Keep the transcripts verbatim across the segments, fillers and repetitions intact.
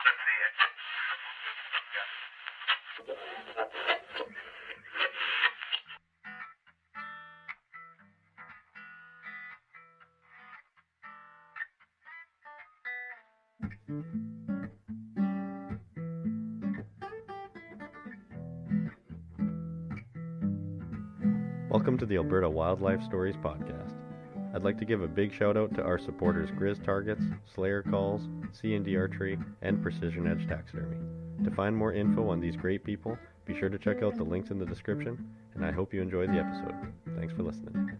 Welcome to the Alberta Wildlife Stories podcast. I'd like to give a big shout out to our supporters Grizz Targets, Slayer Calls, C and D Archery, and Precision Edge Taxidermy. To find more info on these great people, be sure to check out the links in the description, and I hope you enjoy the episode. Thanks for listening.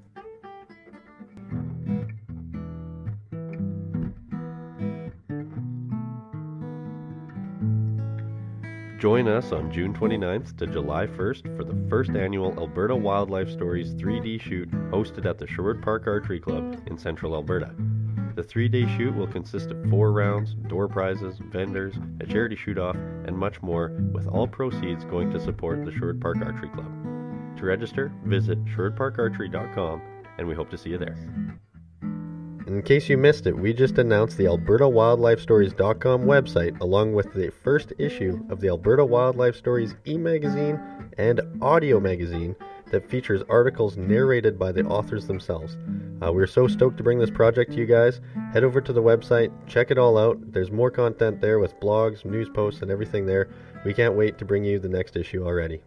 Join us on June twenty-ninth to July first for the first annual Alberta Wildlife Stories three D shoot hosted at the Sherwood Park Archery Club in central Alberta. The three-day shoot will consist of four rounds, door prizes, vendors, a charity shoot-off, and much more, with all proceeds going to support the Sherwood Park Archery Club. To register, visit sherwood park archery dot com, and we hope to see you there. In case you missed it, we just announced the alberta wildlife stories dot com website along with the first issue of the Alberta Wildlife Stories e-magazine and audio magazine that features articles narrated by the authors themselves. Uh, we're so stoked to bring this project to you guys. Head over to the website, check it all out. There's more content there with blogs, news posts, and everything there. We can't wait to bring you the next issue already.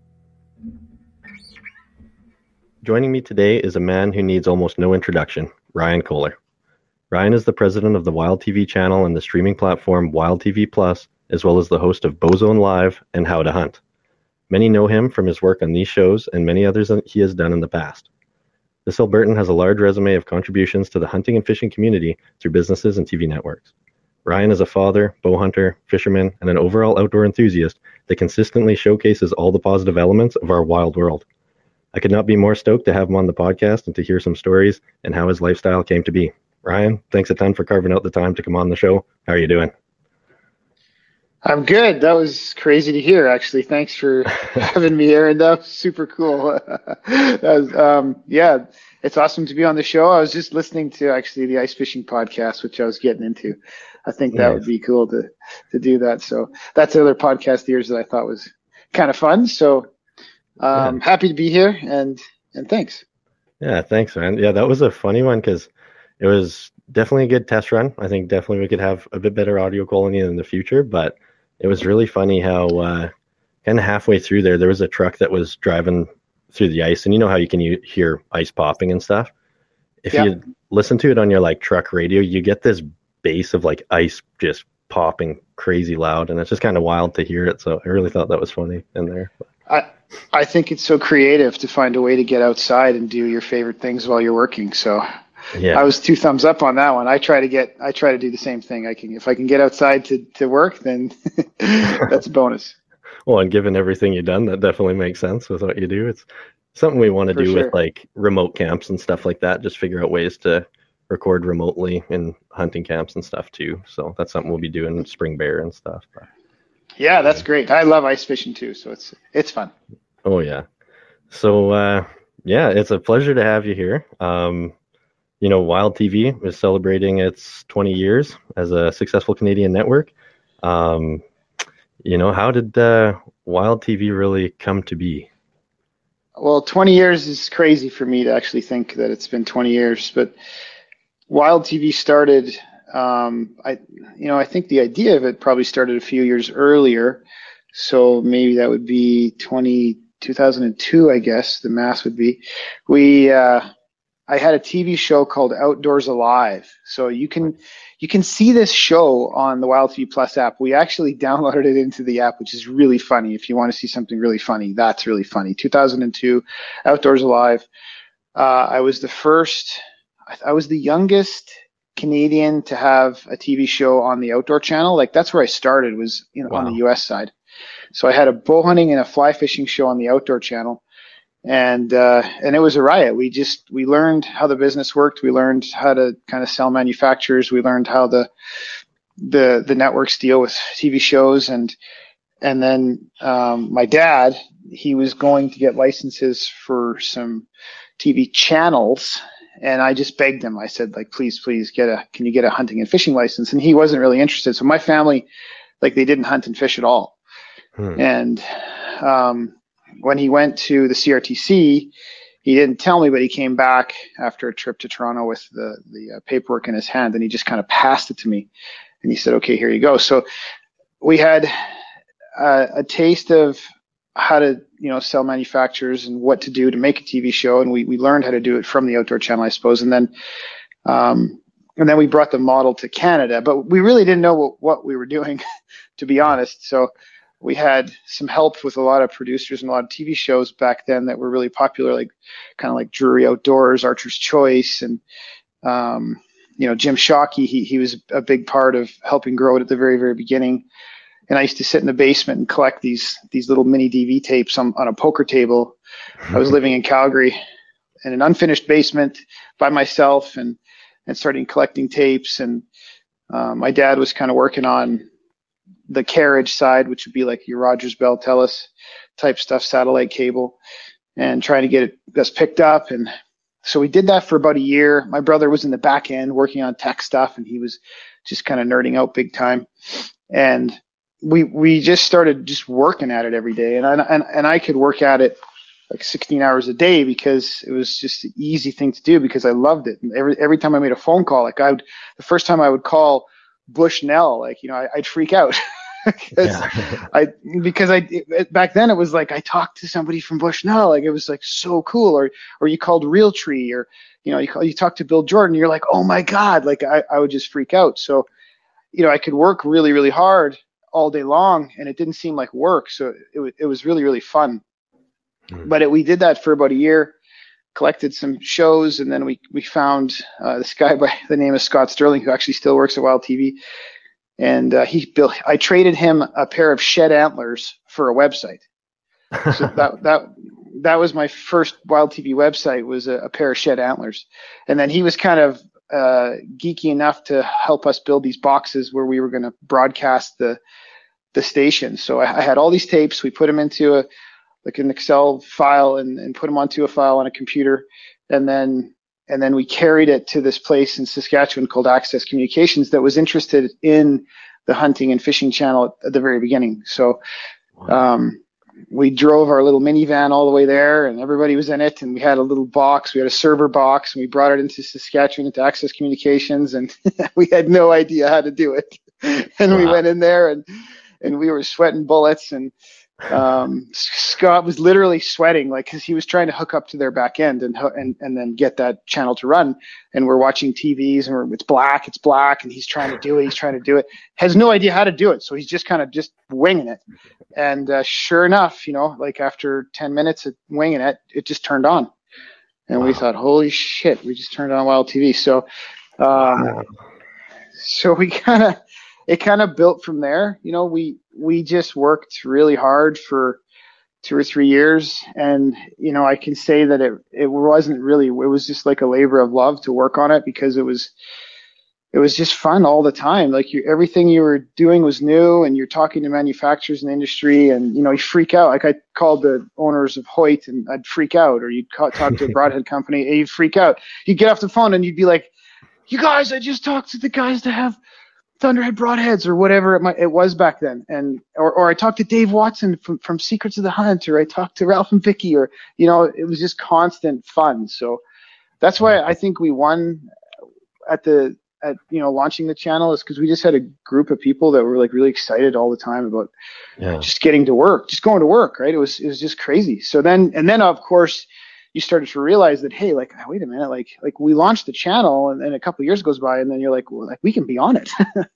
Joining me today is a man who needs almost no introduction, Ryan Kohler. Ryan is the president of the Wild T V channel and the streaming platform Wild T V Plus, as well as the host of Bozone Live and How to Hunt. Many know him from his work on these shows and many others that he has done in the past. This Albertan has a large resume of contributions to the hunting and fishing community through businesses and T V networks. Ryan is a father, bow hunter, fisherman, and an overall outdoor enthusiast that consistently showcases all the positive elements of our wild world. I could not be more stoked to have him on the podcast and to hear some stories and how his lifestyle came to be. Ryan, thanks a ton for carving out the time to come on the show. How are you doing? I'm good. That was crazy to hear, actually. Thanks for having me here, and that was super cool. that was, um, yeah, it's awesome to be on the show. I was just listening to actually the ice fishing podcast, which I was getting into. I think that nice. Would be cool to to do that. So that's the other podcast of yours that I thought was kind of fun. So um, yeah. Happy to be here, and and thanks. Yeah, thanks, man. Yeah, that was a funny one because it was definitely a good test run. I think definitely we could have a bit better audio quality in the future, but it was really funny how uh, kind of halfway through there, there was a truck that was driving through the ice, and you know how you can u- hear ice popping and stuff. If yeah. you listen to it on your like truck radio, you get this bass of like ice just popping crazy loud, and it's just kind of wild to hear it. So I really thought that was funny in there. I I think it's so creative to find a way to get outside and do your favorite things while you're working. So yeah, I was two thumbs up on that one. I try to get I try to do the same thing. I can if I can get outside to, to work, then that's a bonus. Well, and given everything you've done, that definitely makes sense with what you do. It's something we want to do sure. with like remote camps and stuff like that. Just figure out ways to record remotely in hunting camps and stuff too. So that's something we'll be doing in Spring Bear and stuff. But, yeah, that's great. I love ice fishing too, so it's it's fun. Oh yeah. So uh, yeah, it's a pleasure to have you here. Um, you know, Wild T V is celebrating its twenty years as a successful Canadian network. Um, you know, how did uh, Wild T V really come to be? Well, twenty years is crazy for me to actually think that it's been twenty years, but Wild T V started, um, I, you know, I think the idea of it probably started a few years earlier. So maybe that would be twenty, two thousand two, I guess the math would be. We, uh, I had a T V show called Outdoors Alive. So you can, you can see this show on the Wild T V Plus app. We actually downloaded it into the app, which is really funny. If you want to see something really funny, that's really funny. two thousand two, Outdoors Alive. Uh, I was the first, I was the youngest Canadian to have a T V show on the Outdoor Channel. Like that's where I started, was you know wow. on the U S side. So I had a bow hunting and a fly fishing show on the Outdoor Channel, and uh, and it was a riot. We just we learned how the business worked. We learned how to kind of sell manufacturers. We learned how the the the networks deal with T V shows, and and then um, my dad, he was going to get licenses for some T V channels. And I just begged him. I said, like, please, please get a, can you get a hunting and fishing license? And he wasn't really interested. So my family, like they didn't hunt and fish at all. Hmm. And um, when he went to the C R T C, he didn't tell me, but he came back after a trip to Toronto with the, the uh, paperwork in his hand, and he just kind of passed it to me. And he said, okay, here you go. So we had uh, a taste of how to, you know, sell manufacturers and what to do to make a T V show. And we, we learned how to do it from the Outdoor Channel, I suppose. And then, um, and then we brought the model to Canada, but we really didn't know what, what we were doing, to be honest. So we had some help with a lot of producers and a lot of T V shows back then that were really popular, like kind of like Drury Outdoors, Archer's Choice, and, um, you know, Jim Shockey, he, he was a big part of helping grow it at the very, very beginning. And I used to sit in the basement and collect these these little mini D V tapes on, on a poker table. I was living in Calgary in an unfinished basement by myself, and and starting collecting tapes. And uh, my dad was kind of working on the carriage side, which would be like your Rogers Bell Telus type stuff, satellite cable, and trying to get it us picked up. And so we did that for about a year. My brother was in the back end working on tech stuff, and he was just kind of nerding out big time. And we we just started just working at it every day, and I, and and I could work at it like sixteen hours a day because it was just an easy thing to do because I loved it. And every every time I made a phone call, like I would, the first time I would call Bushnell, like, you know, I, I'd freak out because yeah. I because I it, back then it was like I talked to somebody from Bushnell, like it was like so cool. Or or you called Realtree, or you know you call, you talked to Bill Jordan, you're like, oh my God, like I I would just freak out. So you know I could work really really hard all day long, and it didn't seem like work. So it, it was really, really fun. Mm. But it, we did that for about a year, collected some shows, and then we, we found uh, this guy by the name of Scott Sterling, who actually still works at Wild T V. And uh, he built, I traded him a pair of shed antlers for a website. So that, that, that was my first Wild T V website, was a, a pair of shed antlers. And then he was kind of uh, geeky enough to help us build these boxes where we were going to broadcast the, the station. So I, I had all these tapes. We put them into a like an Excel file and, and put them onto a file on a computer, and then and then we carried it to this place in Saskatchewan called Access Communications that was interested in the hunting and fishing channel at, at the very beginning. So um, we drove our little minivan all the way there, and everybody was in it. And we had a little box. We had a server box, and we brought it into Saskatchewan into Access Communications, and we had no idea how to do it. And wow. We went in there and. And we were sweating bullets, and um, Scott was literally sweating, like, because he was trying to hook up to their back end and and and then get that channel to run. And we're watching T Vs, and we're, it's black, it's black, and he's trying to do it, he's trying to do it, has no idea how to do it, so he's just kind of just winging it. And uh, sure enough, you know, like after ten minutes of winging it, it just turned on, and wow. We thought, holy shit, we just turned on Wild T V. So, uh, wow. so we kind of. It kind of built from there. You know, we we just worked really hard for two or three years, and you know, I can say that it it wasn't really. It was just like a labor of love to work on it because it was it was just fun all the time. Like you, everything you were doing was new, and you're talking to manufacturers in the industry, and you know, you freak out. Like I called the owners of Hoyt, and I'd freak out, or you'd call, talk to a broadhead company, and you'd freak out. You'd get off the phone, and you'd be like, "You guys, I just talked to the guys that have Thunderhead broadheads," or whatever it might, it was back then. And, or, or I talked to Dave Watson from, from Secrets of the Hunt, or I talked to Ralph and Vicky, or, you know, it was just constant fun. So that's why I think we won at the, at, you know, launching the channel, is because we just had a group of people that were like really excited all the time about yeah. just getting to work, just going to work. Right. It was, it was just crazy. So then, and then of course, you started to realize that, hey, like, wait a minute, like, like we launched the channel, and then a couple of years goes by, and then you're like, well, like we can be on it.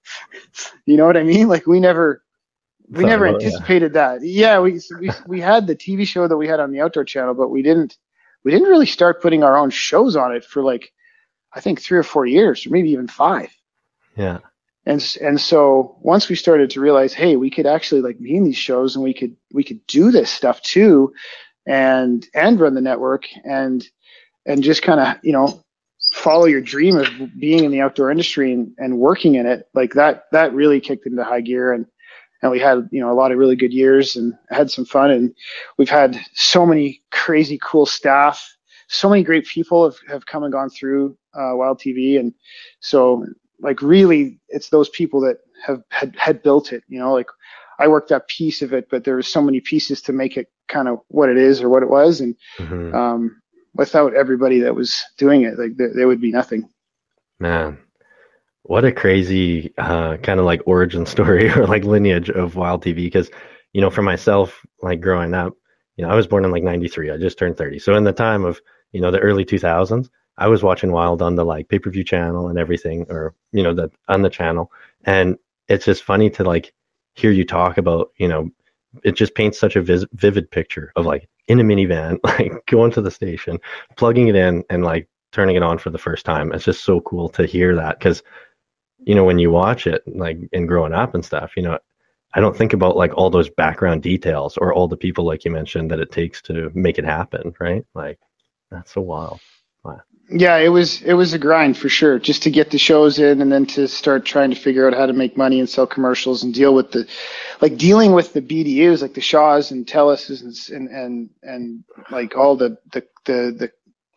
You know what I mean? Like we never, we never oh, anticipated yeah. that. Yeah, we, we we had the T V show that we had on the Outdoor Channel, but we didn't, we didn't really start putting our own shows on it for like, I think three or four years, or maybe even five. Yeah. And and so once we started to realize, hey, we could actually like be in these shows, and we could we could do this stuff too. and and run the network, and and just kind of, you know, follow your dream of being in the outdoor industry and, and working in it, like that that really kicked into high gear. And and we had, you know, a lot of really good years, and had some fun, and we've had so many crazy cool staff, so many great people have, have come and gone through uh, Wild T V. And so like really it's those people that have had, had built it, you know, like I worked that piece of it, but there was so many pieces to make it kind of what it is or what it was. And mm-hmm. um, without everybody that was doing it, like there, there would be nothing. Man, what a crazy uh, kind of like origin story or like lineage of Wild T V. Because, you know, for myself, like growing up, you know, I was born in like ninety-three. I just turned thirty. So in the time of, you know, the early two thousands, I was watching Wild on the like pay-per-view channel and everything, or, you know, the, on the channel. And it's just funny to like hear you talk about, you know, it just paints such a vis- vivid picture of like in a minivan, like going to the station, plugging it in and like turning it on for the first time. It's just so cool to hear that. Because, you know, when you watch it like and growing up and stuff, you know, I don't think about like all those background details or all the people, like you mentioned, that it takes to make it happen. Right. Like that's so wild. Wow. Yeah, it was it was a grind for sure, just to get the shows in and then to start trying to figure out how to make money and sell commercials and deal with the, like dealing with the B D Us like the Shaws and Teluses and and and like all the the the, the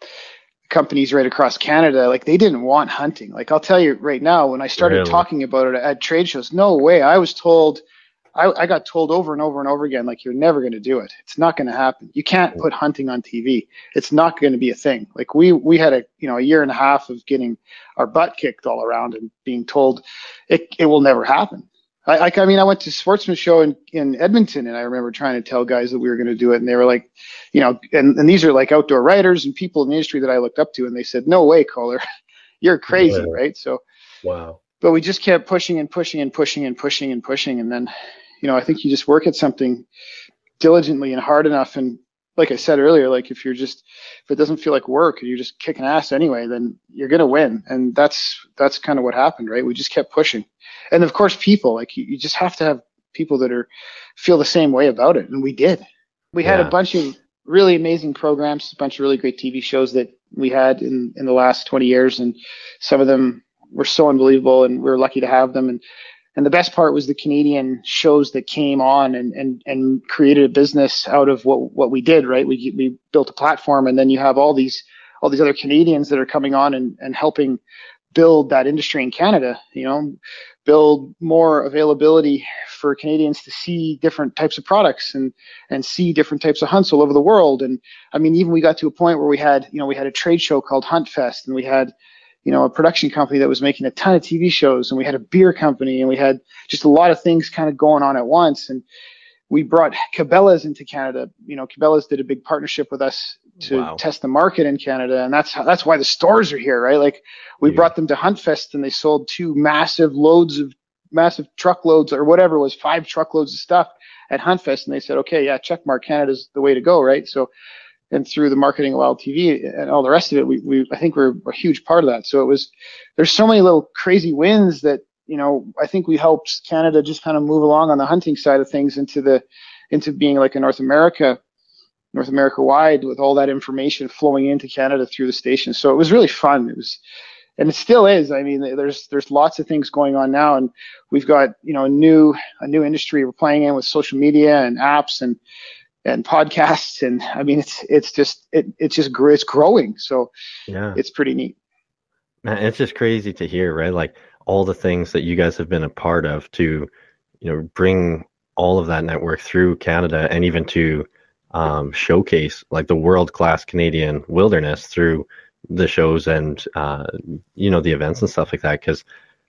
companies right across Canada. Like they didn't want hunting. Like I'll tell you right now, when I started really? talking about it at trade shows, no way. I was told. I, I got told over and over and over again, like, you're never going to do it. It's not going to happen. You can't put hunting on T V. It's not going to be a thing. Like we, we had a, you know, a year and a half of getting our butt kicked all around and being told it, it will never happen. I, I, I mean, I went to Sportsman Show in, in Edmonton and I remember trying to tell guys that we were going to do it. And they were like, you know, and, and these are like outdoor writers and people in the industry that I looked up to. And they said, no way, Kohler, you're crazy. Yeah. Right. So, wow. But we just kept pushing and pushing and pushing and pushing and pushing. And then, you know, I think you just work at something diligently and hard enough. And like I said earlier, like if you're just, if it doesn't feel like work and you're just kicking ass anyway, then you're going to win. And that's, that's kind of what happened, right? We just kept pushing. And of course, people, like you, you just have to have people that are, feel the same way about it. And we did. We had yeah. a bunch of really amazing programs, a bunch of really great T V shows that we had in, in the last twenty years. And some of them were so unbelievable and we were lucky to have them. And And the best part was the Canadian shows that came on and, and, and created a business out of what, what we did, right? We, we built a platform and then you have all these, all these other Canadians that are coming on and, and helping build that industry in Canada, you know, build more availability for Canadians to see different types of products and, and see different types of hunts all over the world. And I mean, even we got to a point where we had, you know, we had a trade show called Hunt Fest and we had, you know, a production company that was making a ton of T V shows and we had a beer company and we had just a lot of things kind of going on at once. And we brought Cabela's into Canada. You know, Cabela's did a big partnership with us to wow. test the market in Canada. And that's how, that's why the stores are here, right? Like we yeah. brought them to Hunt Fest and they sold two massive loads of massive truckloads or whatever it was, five truckloads of stuff at Hunt Fest. And they said, okay, yeah, check mark, Canada's the way to go, right? So, and through the marketing of Wild T V and all the rest of it, we, we I think we're a huge part of that. So it was, there's so many little crazy wins that, you know, I think we helped Canada just kind of move along on the hunting side of things into the, into being like a North America, North America wide with all that information flowing into Canada through the station. So it was really fun. It was, and it still is. I mean, there's, there's lots of things going on now and we've got, you know, a new, a new industry we're playing in with social media and apps and, and podcasts. And I mean, it's, it's just, it, it's just, it's growing. So yeah, it's pretty neat. Man, it's just crazy to hear, right? Like all the things that you guys have been a part of to, you know, bring all of that network through Canada and even to um, showcase like the world-class Canadian wilderness through the shows and, uh, you know, the events and stuff like that. Cause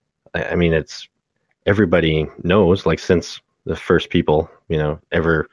I mean, it's, everybody knows, like since the first people, you know, ever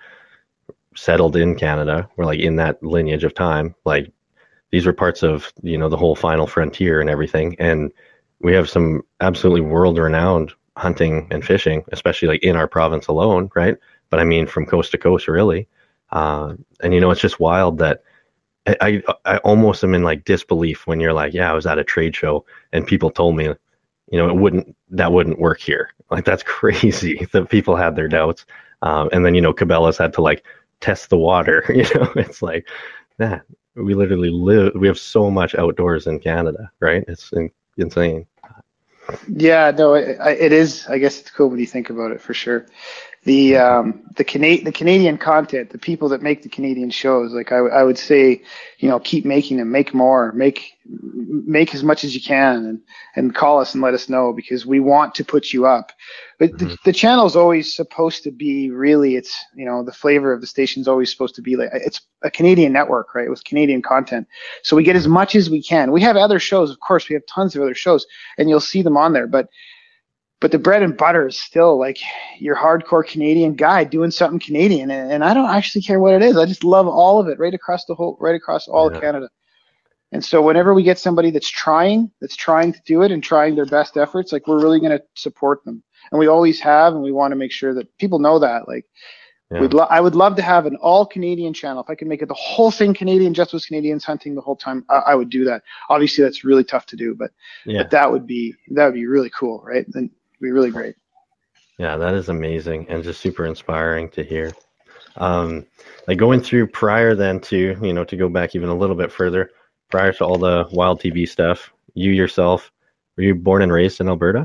settled in Canada, we're like in that lineage of time, like these were parts of, you know, the whole final frontier and everything. And we have some absolutely world renowned hunting and fishing, especially like in our province alone. Right. But I mean, from coast to coast, really. Uh, and, you know, it's just wild that I, I, I almost am in like disbelief when you're like, yeah, I was at a trade show and people told me, you know, it wouldn't, that wouldn't work here. Like, that's crazy that people had their doubts. Um, and then, you know, Cabela's had to like test the water, you know, it's like, that we literally live, we have so much outdoors in Canada, right? It's in, insane. Yeah, no, it, it is. I guess it's cool when you think about it for sure. the um, the Cana- the Canadian content, the people that make the Canadian shows, like I, I would say, you know, keep making them, make more, make make as much as you can, and and call us and let us know, because we want to put you up. But mm-hmm. the, the channel is always supposed to be really, it's, you know, the flavor of the station is always supposed to be like, it's a Canadian network, right, with Canadian content. So we get as much as we can. We have other shows, of course, we have tons of other shows, and you'll see them on there, but. But the bread and butter is still like your hardcore Canadian guy doing something Canadian, and, and I don't actually care what it is. I just love all of it, right across the whole, right across all yeah. of Canada. And so whenever we get somebody that's trying, that's trying to do it and trying their best efforts, like, we're really going to support them, and we always have, and we want to make sure that people know that. Like, yeah. we'd lo- I would love to have an all Canadian channel. If I could make it the whole thing Canadian, just with Canadians hunting the whole time, I, I would do that. Obviously, that's really tough to do, but yeah. but that would be that would be really cool, right? And be really great. Yeah, that is amazing and just super inspiring to hear. Um, like going through prior then to, you know, to go back even a little bit further, prior to all the Wild T V stuff, you yourself, were you born and raised in Alberta?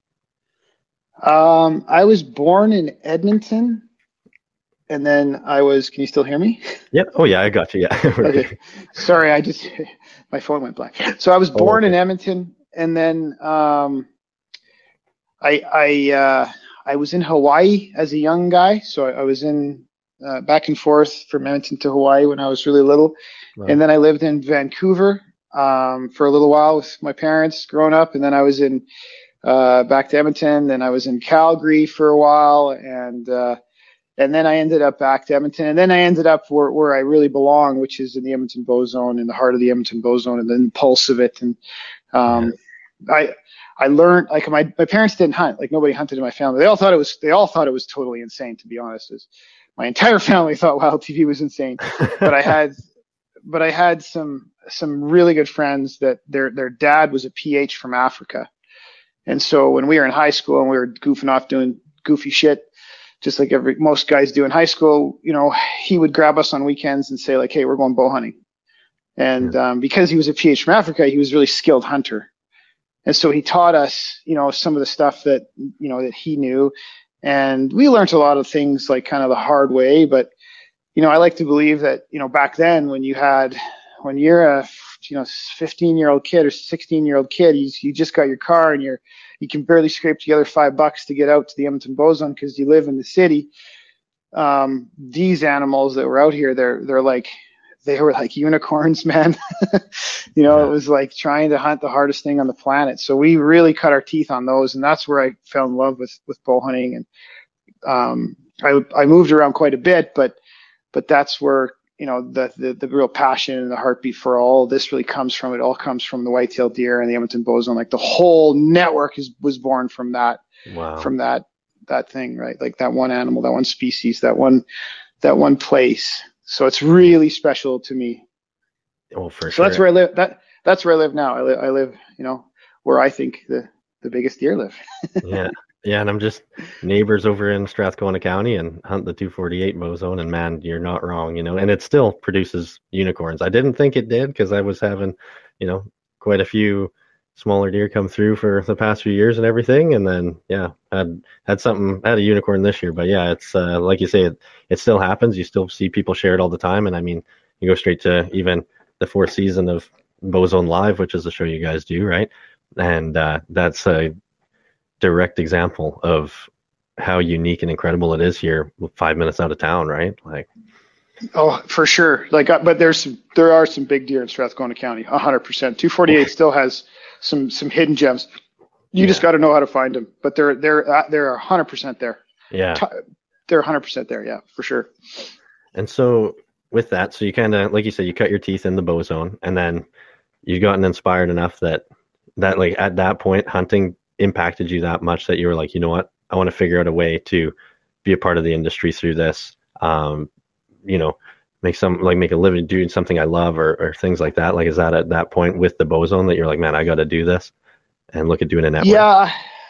Um, I was born in Edmonton, and then I was, can you still hear me? Yep. Oh yeah, I got you. Yeah. Okay. Sorry, I just, my phone went blank. So I was born oh, okay. in Edmonton, and then, um, I I uh, I was in Hawaii as a young guy, so I, I was in uh, back and forth from Edmonton to Hawaii when I was really little, wow. and then I lived in Vancouver um, for a little while with my parents growing up, and then I was in uh, back to Edmonton, then I was in Calgary for a while, and uh, and then I ended up back to Edmonton, and then I ended up where where I really belong, which is in the Edmonton Bow Zone, in the heart of the Edmonton Bow Zone, and the pulse of it, and um, yeah. I. I learned, like, my, my parents didn't hunt, like nobody hunted in my family. They all thought it was, they all thought it was totally insane, to be honest. Is my entire family thought Wild T V was insane, but I had, but I had some, some really good friends that their, their dad was a P H from Africa. And so when we were in high school and we were goofing off doing goofy shit, just like every, most guys do in high school, you know, he would grab us on weekends and say like, hey, we're going bow hunting. And, yeah. um, because he was a P H from Africa, he was a really skilled hunter. And so he taught us, you know, some of the stuff that, you know, that he knew. And we learned a lot of things like kind of the hard way. But, you know, I like to believe that, you know, back then when you had, when you're a, you know, fifteen year old kid or sixteen year old kid, you, you just got your car and you're, you can barely scrape together five bucks to get out to the Edmonton Bow Zone because you live in the city. Um, these animals that were out here, they're, they're like, they were like unicorns, man. you know, yeah. It was like trying to hunt the hardest thing on the planet. So we really cut our teeth on those. And that's where I fell in love with, with bow hunting. And, um, I, I moved around quite a bit, but, but that's where, you know, the, the, the real passion and the heartbeat for all this really comes from. It all comes from the white-tailed deer and the Edmonton Bow Zone. Like the whole network is, was born from that, wow. from that, that thing, right? Like that one animal, that one species, that one, that one place. So it's really special to me. Oh, for so sure. So that's where I live. That that's where I live now. I live, I live, you know, where I think the, the biggest deer live. yeah, yeah. And I'm just neighbors over in Strathcona County and hunt the two forty-eight Bow Zone. And man, you're not wrong, you know. And it still produces unicorns. I didn't think it did because I was having, you know, quite a few smaller deer come through for the past few years and everything. And then, yeah, had had something, had a unicorn this year. But yeah, it's uh, like you say, it, it still happens. You still see people share it all the time. And I mean, you go straight to even the fourth season of Bow Zone Live, which is the show you guys do, right? And uh, that's a direct example of how unique and incredible it is here, five minutes out of town, right? Like, oh, for sure. Like, uh, but there's some, there are some big deer in Strathcona County, a hundred percent. two forty-eight still has some some hidden gems. You yeah. just got to know how to find them, but they're they're uh, they're a hundred percent there. Yeah, they're a hundred percent there. Yeah, for sure. And so with that, so you kind of, like you said, you cut your teeth in the Bow Zone, and then you gotten inspired enough that that like at that point, hunting impacted you that much that you were like, you know what, I want to figure out a way to be a part of the industry through this. Um, you know, make some like make a living doing something I love, or, or things like that. Like, is that at that point with the Bow Zone that you're like, man, I got to do this and look at doing a network? Yeah,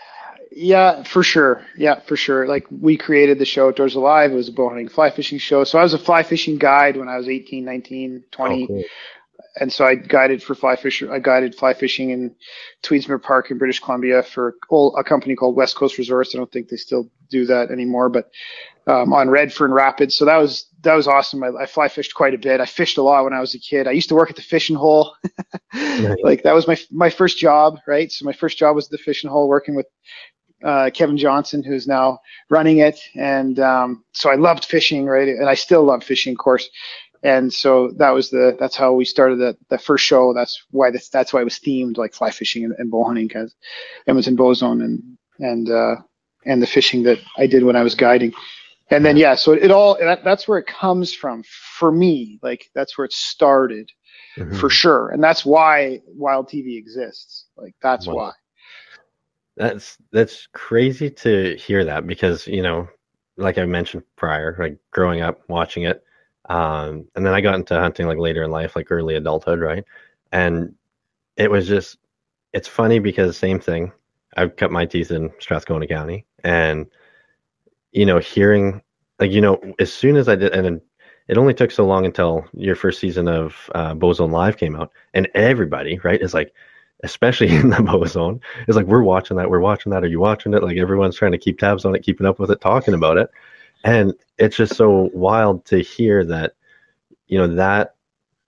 yeah, for sure. Yeah, for sure. Like, we created the show Outdoors Alive. It was a bow hunting fly fishing show. So I was a fly fishing guide when I was eighteen, nineteen, twenty. Oh, cool. and so I guided for fly fish. I guided fly fishing in Tweedsmuir Park in British Columbia for a company called West Coast Resorts. I don't think they still do that anymore, but um, on Redfern Rapids. So that was that was awesome. I, I fly fished quite a bit. I fished a lot when I was a kid. I used to work at the fishing hole. Right. Like that was my my first job, right? So my first job was the fishing hole, working with uh, Kevin Johnson, who's now running it. And um, so I loved fishing, right? And I still love fishing, of course. And so that was the that's how we started that the first show. That's why this that's why it was themed like fly fishing and, and bow hunting, because Edmonton Bow Zone and and uh, and the fishing that I did when I was guiding. And then yeah, so it all that, that's where it comes from for me. Like that's where it started, mm-hmm. for sure. And that's why Wild T V exists. Like that's wow. why. That's that's crazy to hear that, because you know, like I mentioned prior, like growing up watching it. Um, and then I got into hunting like later in life, like early adulthood, right? And it was just, it's funny because same thing. I've cut my teeth in Strathcona County, and you know, hearing like you know, as soon as I did, and it only took so long until your first season of uh, Bow Zone Live came out, and everybody, right, is like, especially in the Bow Zone, is like, we're watching that, we're watching that. Are you watching it? Like everyone's trying to keep tabs on it, keeping up with it, talking about it. And it's just so wild to hear that, you know, that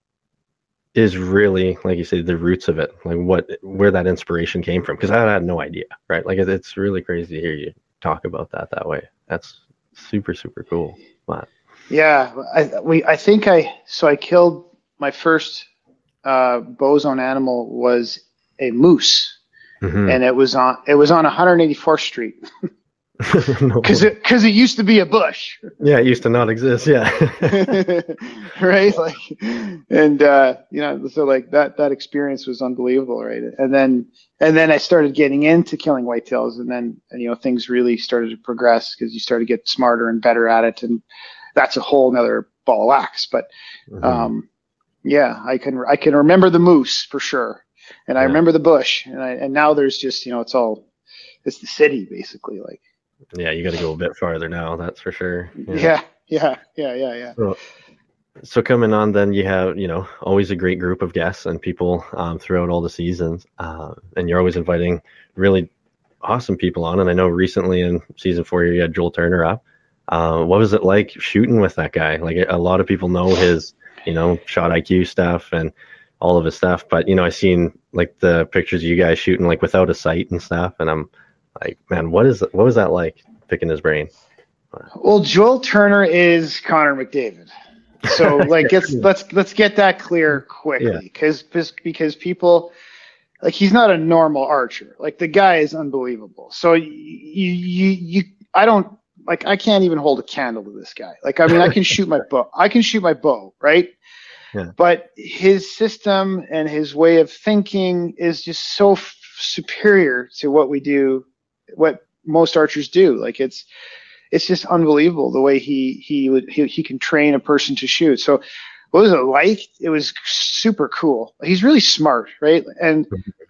is really, like you said, the roots of it, like what, where that inspiration came from. Because I had no idea, right? Like it, it's really crazy to hear you talk about that that way. That's super, super cool. Wow. Yeah, I we I think I so I killed my first uh, Bow Zone animal was a moose, mm-hmm. and it was on it was on one eighty-fourth Street. Because no it because it used to be a bush. Yeah, it used to not exist. Yeah, right. Like, and uh, you know, so like that that experience was unbelievable, right? And then and then I started getting into killing whitetails, and then and, you know, things really started to progress because you started to get smarter and better at it, and that's a whole nother ball of wax. But mm-hmm. um, yeah, I can I can remember the moose for sure, and I yeah. remember the bush, and I, and now there's just, you know, it's all it's the city basically, like. Yeah, you got to go a bit farther now, that's for sure. Yeah, yeah, yeah, yeah, yeah. yeah. So, so coming on, then you have, you know, always a great group of guests and people um, throughout all the seasons, uh, and you're always inviting really awesome people on. And I know recently in season four, you had Joel Turner up. Uh, what was it like shooting with that guy? Like a lot of people know his, you know, shot I Q stuff and all of his stuff, but you know, I seen like the pictures of you guys shooting like without a sight and stuff, and I'm. Like, man, what is what was that like picking his brain? Well, Joel Turner is Connor McDavid, so like let's let's let's get that clear quickly, because yeah. because people like he's not a normal archer. Like the guy is unbelievable. So you you you I don't like I can't even hold a candle to this guy. Like I mean I can shoot my bow. I can shoot my bow, right? Yeah. But his system and his way of thinking is just so f- superior to what we do. What most archers do. Like it's it's just unbelievable the way he he would he, he can train a person to shoot. So what was it like? It was super cool. He's really smart, right? And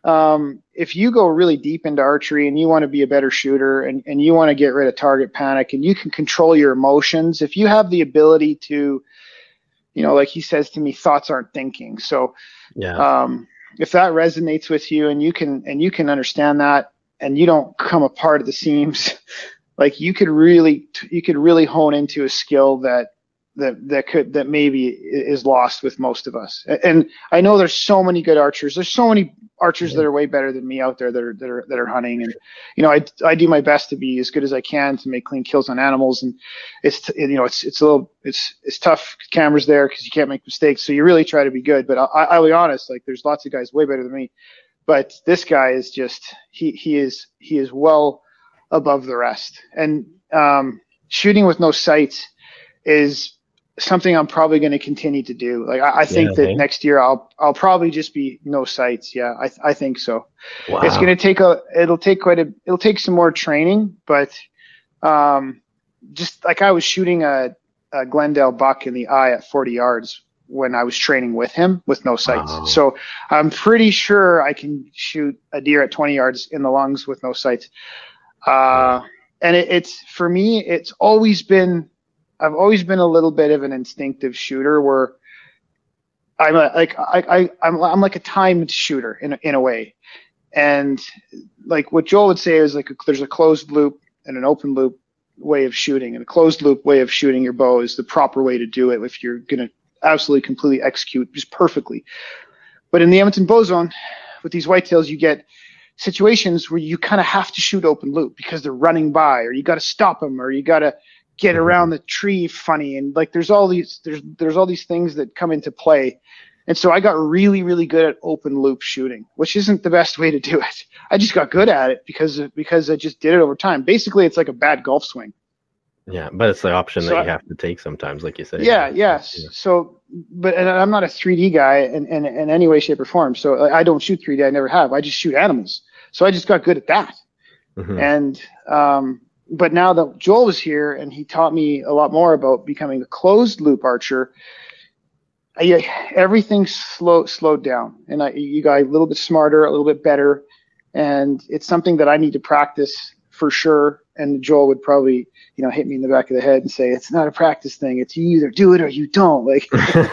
um, if you go really deep into archery and you want to be a better shooter, and, and you want to get rid of target panic, and you can control your emotions, if you have the ability to, you know, like he says to me, thoughts aren't thinking. So yeah. um, if that resonates with you, and you can and you can understand that, and you don't come apart at the seams, like you could really, you could really hone into a skill that, that, that could, that maybe is lost with most of us. And I know there's so many good archers. There's so many archers that are way better than me out there that are, that are, that are hunting. And, you know, I, I do my best to be as good as I can to make clean kills on animals. And it's, you know, it's, it's a little, it's, it's tough. Cameras there because you can't make mistakes. So you really try to be good, but I, I'll be honest, like there's lots of guys way better than me. But this guy is just, he, he is, he is well above the rest. And um, shooting with no sights is something I'm probably going to continue to do. Like, I, I think yeah, that okay. next year I'll, I'll probably just be no sights. Yeah, I, I think so. Wow. It's going to take a, it'll take quite a, it'll take some more training, but um, just like I was shooting a, a Glendale buck in the eye at forty yards when I was training with him with no sights. Oh. So I'm pretty sure I can shoot a deer at twenty yards in the lungs with no sights. Uh, and it, it's, for me, it's always been, I've always been a little bit of an instinctive shooter where I'm a, like I, I I'm I'm like a timed shooter in a, in a way, and like what Joel would say is like a, there's a closed loop and an open loop way of shooting, and a closed loop way of shooting your bow is the proper way to do it if you're gonna absolutely completely execute just perfectly. But in the Edmonton bow zone, with these whitetails, you get situations where you kind of have to shoot open loop because they're running by, or you got to stop them, or you got to get around the tree funny, and like there's all these there's there's all these things that come into play. And so I got really really good at open loop shooting, which isn't the best way to do it. I just got good at it because because I just did it over time. Basically, it's like a bad golf swing. Yeah, but it's the option So that I- you have to take sometimes, like you say. Yeah, yes. Yeah. So, but and I'm not a three D guy in, in, in any way, shape, or form. So like, I don't shoot three D. I never have. I just shoot animals. So I just got good at that. Mhm. And um, but now that Joel was here and he taught me a lot more about becoming a closed loop archer, I, everything slow slowed down, and I you got a little bit smarter, a little bit better, and it's something that I need to practice for sure. And Joel would probably, you know, hit me in the back of the head and say, it's not a practice thing. It's you either do it or you don't. Like,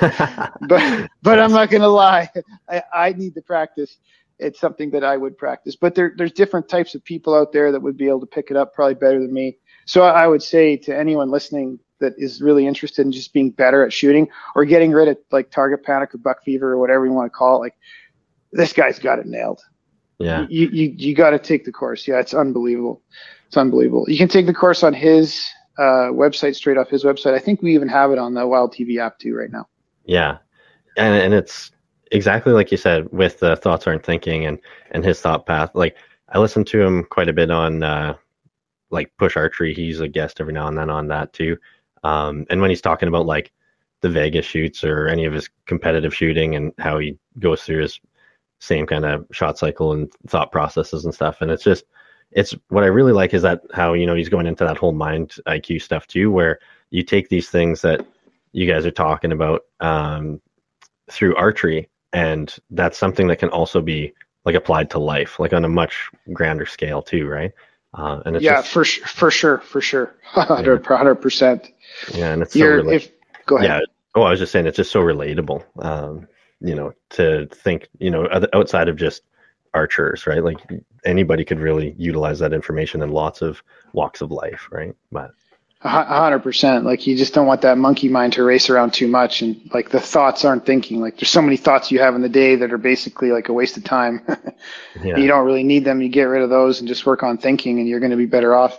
but, but I'm not going to lie. I, I need to practice. It's something that I would practice, but there, there's different types of people out there that would be able to pick it up probably better than me. So I would say to anyone listening that is really interested in just being better at shooting or getting rid of like target panic or buck fever or whatever you want to call it, like this guy's got it nailed. Yeah. You, you, you got to take the course. Yeah. It's unbelievable. It's unbelievable. You can take the course on his uh, website, straight off his website. I think we even have it on the Wild T V app too right now. Yeah. And and it's exactly like you said with the Thoughts Aren't Thinking and, and his thought path. Like I listen to him quite a bit on uh, like Push Archery. He's a guest every now and then on that too. Um, and when he's talking about like the Vegas shoots or any of his competitive shooting and how he goes through his same kind of shot cycle and thought processes and stuff. And it's just, it's what I really like is that how, you know, he's going into that whole mind I Q stuff too, where you take these things that you guys are talking about um, through archery, and that's something that can also be like applied to life, like on a much grander scale too, right? Uh, and it's yeah, just, for sure, for sure, for sure, hundred percent. yeah, and it's so You're, rela- if go ahead. yeah. Oh, I was just saying it's just so relatable. Um, you know, to think, you know, other- outside of just archers, right? Like anybody could really utilize that information in lots of walks of life, right? But A hundred percent. Like you just don't want that monkey mind to race around too much, and like the thoughts aren't thinking. Like there's so many thoughts you have in the day that are basically like a waste of time. yeah, You don't really need them. You get rid of those and just work on thinking, and you're going to be better off.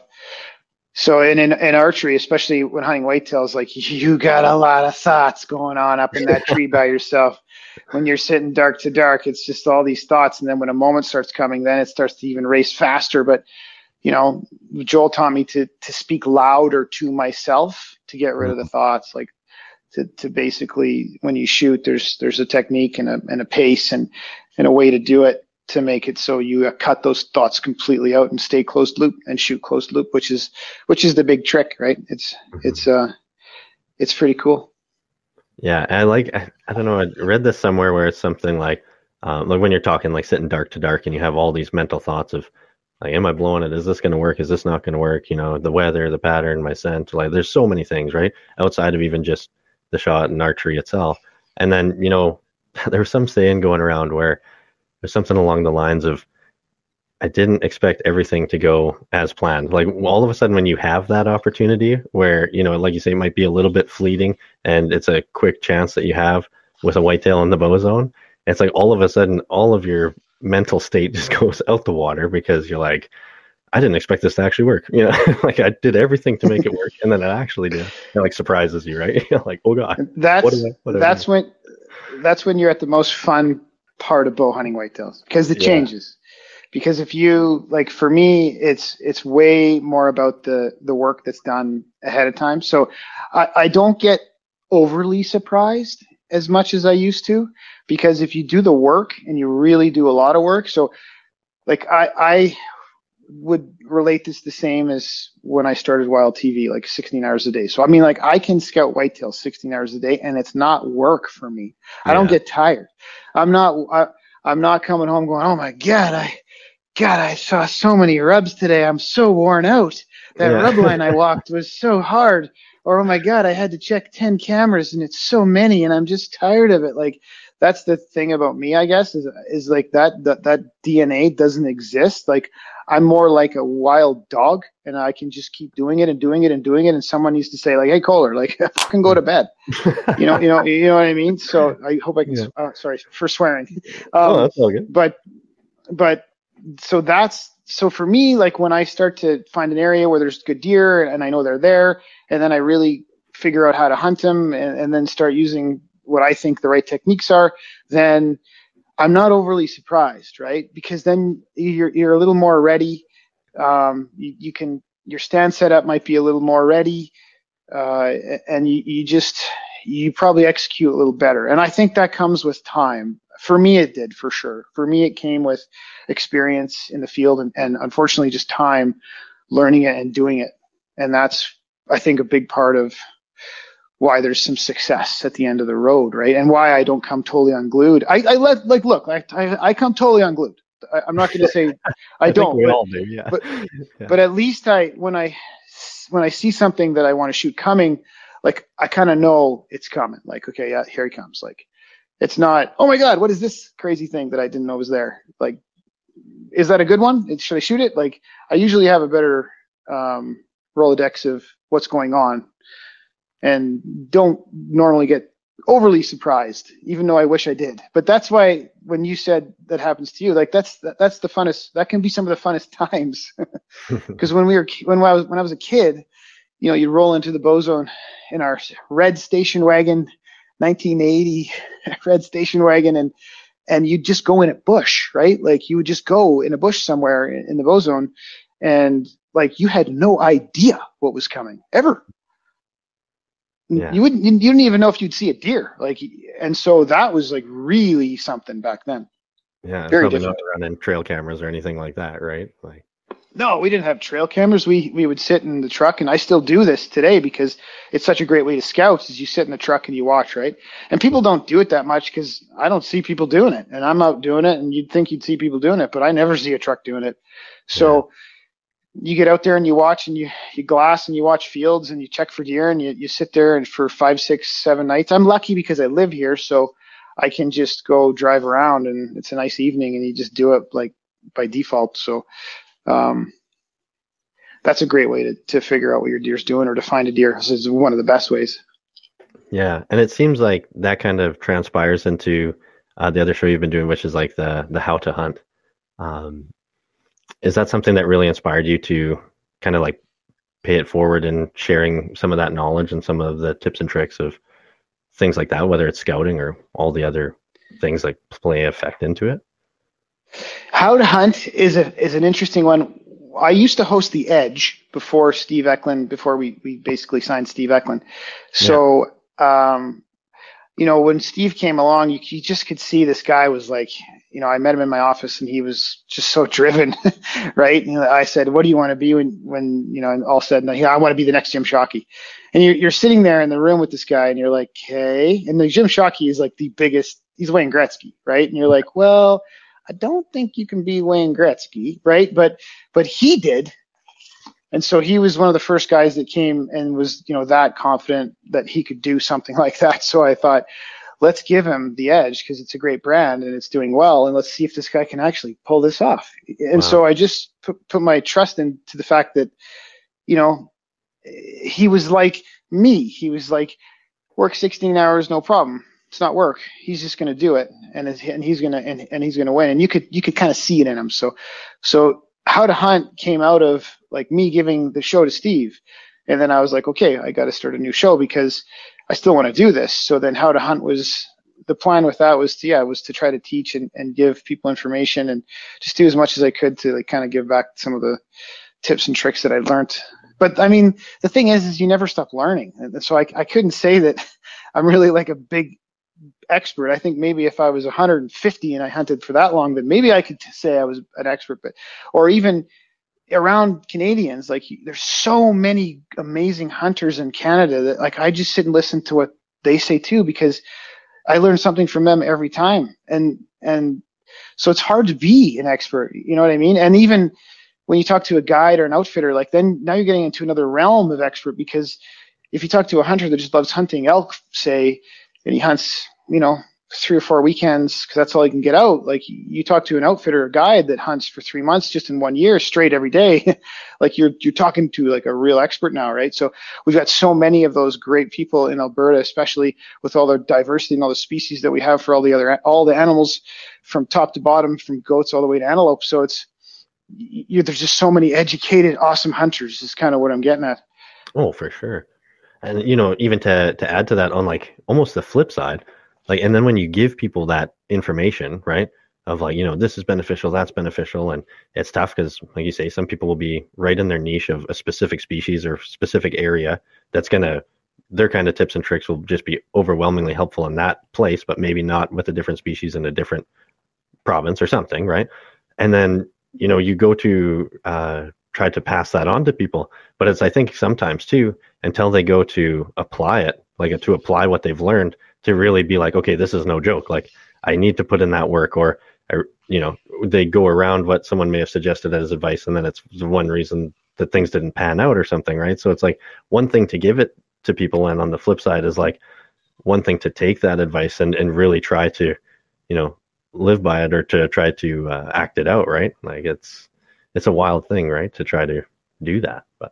So in, in in archery, especially when hunting whitetails, like you got a lot of thoughts going on up in that tree by yourself. When you're sitting dark to dark, it's just all these thoughts, and then when a moment starts coming, then it starts to even race faster. But you know, Joel taught me to to speak louder to myself to get rid of the thoughts. Like to to basically, when you shoot, there's there's a technique and a and a pace and and a way to do it to make it so you cut those thoughts completely out and stay closed loop and shoot closed loop, which is which is the big trick, right? It's mm-hmm. it's uh it's pretty cool. Yeah, I like I, I don't know, I read this somewhere where it's something like um, like when you're talking like sitting dark to dark and you have all these mental thoughts of like, am I blowing it? Is this going to work? Is this not going to work? You know, the weather, the pattern, my scent, like there's so many things, right? Outside of even just the shot and archery itself. And then, you know, there was some saying going around where there's something along the lines of, I didn't expect everything to go as planned. Like all of a sudden when you have that opportunity where, you know, like you say, it might be a little bit fleeting and it's a quick chance that you have with a whitetail in the bow zone. It's like all of a sudden, all of your mental state just goes out the water because you're like, I didn't expect this to actually work. You know, like I did everything to make it work and then it actually did. It like surprises you, right? You're like, oh God. That's, what do I, what do that's when, that's when you're at the most fun part of bow hunting whitetails because it yeah. changes. Because if you like, for me, it's it's way more about the the work that's done ahead of time. So I, I don't get overly surprised as much as I used to, because if you do the work and you really do a lot of work, so like I I would relate this the same as when I started Wild T V, like sixteen hours a day. So I mean, like I can scout whitetails sixteen hours a day, and it's not work for me. Yeah. I don't get tired. I'm not I, I'm not coming home going, oh my God, I. God, I saw so many rubs today. I'm so worn out. That Yeah. rub line I walked was so hard. Or, oh my God, I had to check ten cameras and it's so many and I'm just tired of it. Like, that's the thing about me, I guess, is, is like that, that, that D N A doesn't exist. Like, I'm more like a wild dog and I can just keep doing it and doing it and doing it. And someone needs to say like, hey, Kohler, like, fucking go to bed. You know, you know, you know what I mean? So I hope I can, yeah. uh, sorry for swearing. Um, oh, that's all good. But, but, so that's, so for me, like when I start to find an area where there's good deer and I know they're there, and then I really figure out how to hunt them and, and then start using what I think the right techniques are, then I'm not overly surprised, right? Because then you're, you're a little more ready. Um, you, you can, your stand setup might be a little more ready. Uh, and you, you just, you probably execute a little better. And I think that comes with time. For me, it did, for sure. For me, it came with experience in the field and, and unfortunately just time learning it and doing it. And that's, I think, a big part of why there's some success at the end of the road, right? And why I don't come totally unglued. I, I let, like, look, I, I, I come totally unglued. I, I'm not going to say I, I don't, we but, all do, yeah. But, yeah. but at least I, when I, when I see something that I want to shoot coming, like I kind of know it's coming. Like, okay, yeah, here he comes. Like, it's not, oh my God, what is this crazy thing that I didn't know was there? Like, is that a good one? Should I shoot it? Like, I usually have a better um, Rolodex of what's going on and don't normally get overly surprised, even though I wish I did. But that's why when you said that happens to you, like that's that, that's the funnest, that can be some of the funnest times. Because when we were, when I was, when I was a kid, you know, you roll into the bow zone in our red station wagon, nineteen eighty red station wagon, and and you just go in a bush, right? Like you would just go in a bush somewhere in, in the bow zone, and like you had no idea what was coming ever. Yeah. You wouldn't, you didn't even know if you'd see a deer, like, and so that was like really something back then. Yeah, very probably different. Not running trail cameras or anything like that, right? Like. No, we didn't have trail cameras. We we would sit in the truck, and I still do this today because it's such a great way to scout. Is you sit in the truck and you watch, right? And people don't do it that much because I don't see people doing it, and I'm out doing it, and you'd think you'd see people doing it, but I never see a truck doing it. So yeah. You get out there and you watch, and you you glass and you watch fields, and you check for deer, and you you sit there and for five, six, seven nights. I'm lucky because I live here, so I can just go drive around, and it's a nice evening, and you just do it like by default. So. Um, that's a great way to, to figure out what your deer's doing or to find a deer. This is one of the best ways. Yeah. And it seems like that kind of transpires into uh, the other show you've been doing, which is like the, the how to hunt. Um, is that something that really inspired you to kind of like pay it forward and sharing some of that knowledge and some of the tips and tricks of things like that, whether it's scouting or all the other things like play effect into it? How to hunt is a is an interesting one. I used to host The Edge before Steve Eklund, before we, we basically signed Steve Eklund. So, yeah. um, you know, when Steve came along, you, you just could see this guy was like, you know, I met him in my office and he was just so driven, right? And I said, what do you want to be when, when you know, and all said, no, I want to be the next Jim Shockey. And you're, you're sitting there in the room with this guy and you're like, hey, and the Jim Shockey is like the biggest, he's Wayne Gretzky, right? And you're like, well, I don't think you can be Wayne Gretzky, right? But but he did. And so he was one of the first guys that came and was, you know, that confident that he could do something like that. So I thought, let's give him The Edge because it's a great brand and it's doing well. And let's see if this guy can actually pull this off. And wow. So I just put, put my trust into the fact that, you know, he was like me. He was like, work sixteen hours, no problem. It's not work. He's just going to do it, and and he's going to and, and he's going to win. And you could you could kind of see it in him. So, so How to Hunt came out of like me giving the show to Steve, and then I was like, okay, I got to start a new show because I still want to do this. So then How to Hunt was the plan with that was to, yeah was to try to teach and, and give people information and just do as much as I could to like kind of give back some of the tips and tricks that I learned. But I mean, the thing is, is you never stop learning, and so I I couldn't say that I'm really like a big expert. I think maybe if I was one hundred fifty and I hunted for that long, then maybe I could say I was an expert. But or even around Canadians, like there's so many amazing hunters in Canada that like I just sit and listen to what they say too, because I learn something from them every time. And and So it's hard to be an expert. You know what I mean? And even when you talk to a guide or an outfitter, like then now you're getting into another realm of expert, because if you talk to a hunter that just loves hunting elk, say, and he hunts, you know, three or four weekends because that's all he can get out. Like you talk to an outfitter or guide that hunts for three months just in one year straight every day, like you're you're talking to like a real expert now, right? So we've got so many of those great people in Alberta, especially with all the diversity and all the species that we have for all the other all the animals from top to bottom, from goats all the way to antelope. So it's you, there's just so many educated, awesome hunters. Is kind of what I'm getting at. Oh, for sure. And you know, even to to add to that, on like almost the flip side. Like, and then when you give people that information, right, of like, you know, this is beneficial, that's beneficial, and it's tough because, like you say, some people will be right in their niche of a specific species or specific area that's going to, their kind of tips and tricks will just be overwhelmingly helpful in that place, but maybe not with a different species in a different province or something, right? And then, you know, you go to uh, try to pass that on to people, but it's, I think sometimes too, until they go to apply it, like to apply what they've learned, to really be like, okay, this is no joke. Like I need to put in that work, or, you know, they go around what someone may have suggested as advice. And then it's one reason that things didn't pan out or something. Right. So it's like one thing to give it to people. And on the flip side is like one thing to take that advice and, and really try to, you know, live by it, or to try to uh, act it out. Right. Like it's, it's a wild thing, right, to try to do that. But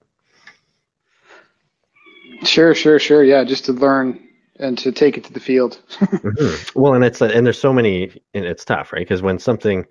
sure, sure, sure. Yeah. Just to learn and to take it to the field. Mm-hmm. Well, and it's, and there's so many, and it's tough, right? Because when something,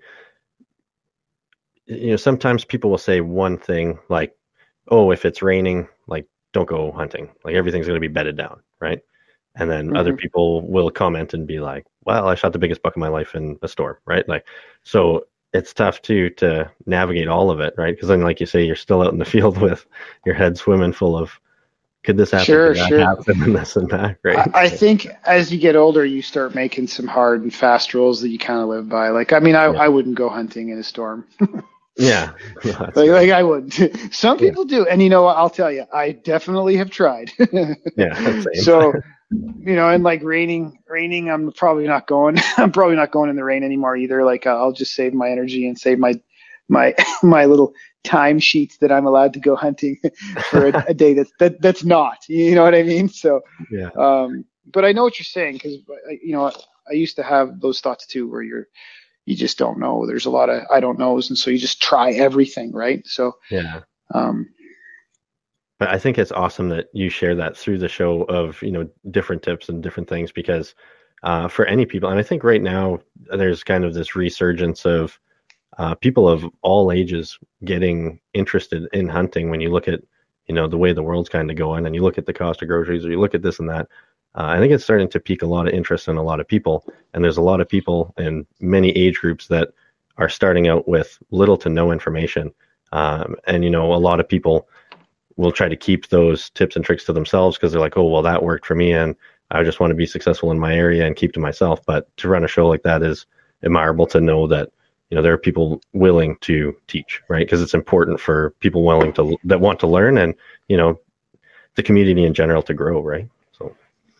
you know, sometimes people will say one thing like, oh, if it's raining, like don't go hunting, like everything's going to be bedded down, right? And then mm-hmm. other people will comment and be like, well, I shot the biggest buck of my life in a storm, right? Like, so it's tough too to navigate all of it, right? Because then, like you say, you're still out in the field with your head swimming full of, could this happen? Sure, could that sure. happen, and this and that, right? I, I think as you get older, you start making some hard and fast rules that you kind of live by. Like, I mean, I, yeah. I wouldn't go hunting in a storm. yeah. yeah like, right. like I wouldn't. Some people yeah. do. And you know what? I'll tell you, I definitely have tried. yeah. Same. So, you know, and like raining, raining, I'm probably not going. I'm probably not going in the rain anymore either. Like, I'll just save my energy and save my, my, my little time sheets that I'm allowed to go hunting for a, a day that's that that's not, you know what I mean? So yeah. Um, but I know what you're saying, because you know I used to have those thoughts too, where you're you just don't know. There's a lot of I don't knows, and so you just try everything, right? So yeah. Um, but I think it's awesome that you share that through the show of, you know, different tips and different things, because uh, for any people, and I think right now there's kind of this resurgence of Uh, people of all ages getting interested in hunting. When you look at, you know, the way the world's kind of going, and you look at the cost of groceries, or you look at this and that, uh, I think it's starting to pique a lot of interest in a lot of people. And there's a lot of people in many age groups that are starting out with little to no information. Um, and, you know, a lot of people will try to keep those tips and tricks to themselves because they're like, oh, well, that worked for me, and I just want to be successful in my area and keep to myself. But to run a show like that is admirable, to know that, you know, there are people willing to teach, right? Because it's important for people willing to, that want to learn, and, you know, the community in general to grow, right? So.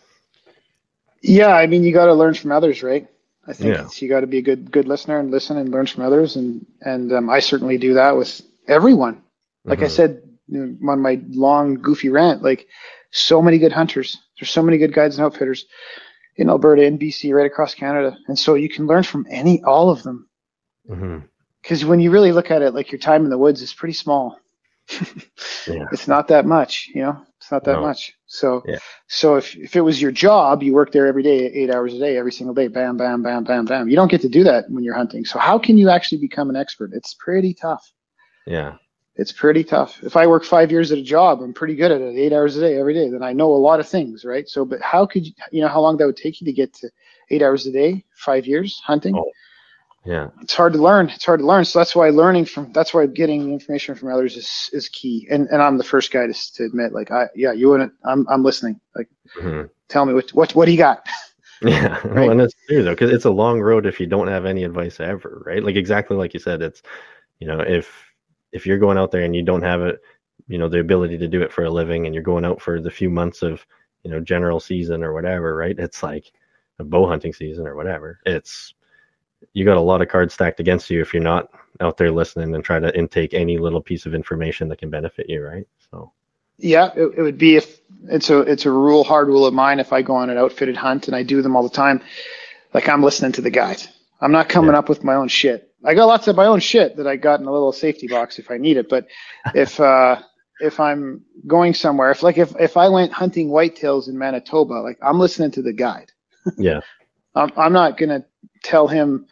Yeah, I mean, you got to learn from others, right? I think yeah. it's, you got to be a good good listener and listen and learn from others, and and um, I certainly do that with everyone. Like mm-hmm. I said, you know, on my long goofy rant, like so many good hunters. There's so many good guides and outfitters in Alberta, in B C, right across Canada, and so you can learn from any all of them. Because mm-hmm. when you really look at it, like your time in the woods is pretty small. yeah. It's not that much, you know, it's not that no. much. So, yeah. so if, if it was your job, you work there every day, eight hours a day, every single day, bam, bam, bam, bam, bam. You don't get to do that when you're hunting. So how can you actually become an expert? It's pretty tough. Yeah. It's pretty tough. If I work five years at a job, I'm pretty good at it, eight hours a day, every day. Then I know a lot of things, right? So, but how could you, you know, how long that would take you to get to eight hours a day, five years hunting? Oh. Yeah, it's hard to learn. It's hard to learn. So that's why learning from, that's why getting information from others is, is key. And and I'm the first guy to, to admit, like, I, yeah, you wouldn't, I'm, I'm listening. Like, mm-hmm. tell me what, what, what do you got? Yeah. Right? Well, and that's true though, because it's a long road if you don't have any advice ever, right? Like exactly like you said, it's, you know, if, if you're going out there and you don't have it, you know, the ability to do it for a living, and you're going out for the few months of, you know, general season or whatever, right? It's like a bow hunting season or whatever. It's, you got a lot of cards stacked against you if you're not out there listening and try to intake any little piece of information that can benefit you, right? So yeah, it, it would be if it's a it's a rule, hard rule of mine. If I go on an outfitted hunt, and I do them all the time, like I'm listening to the guide. I'm not coming yeah. up with my own shit. I got lots of my own shit that I got in a little safety box if I need it. But if uh, if I'm going somewhere, if like if if I went hunting whitetails in Manitoba, like I'm listening to the guide. Yeah. I'm I'm not gonna tell him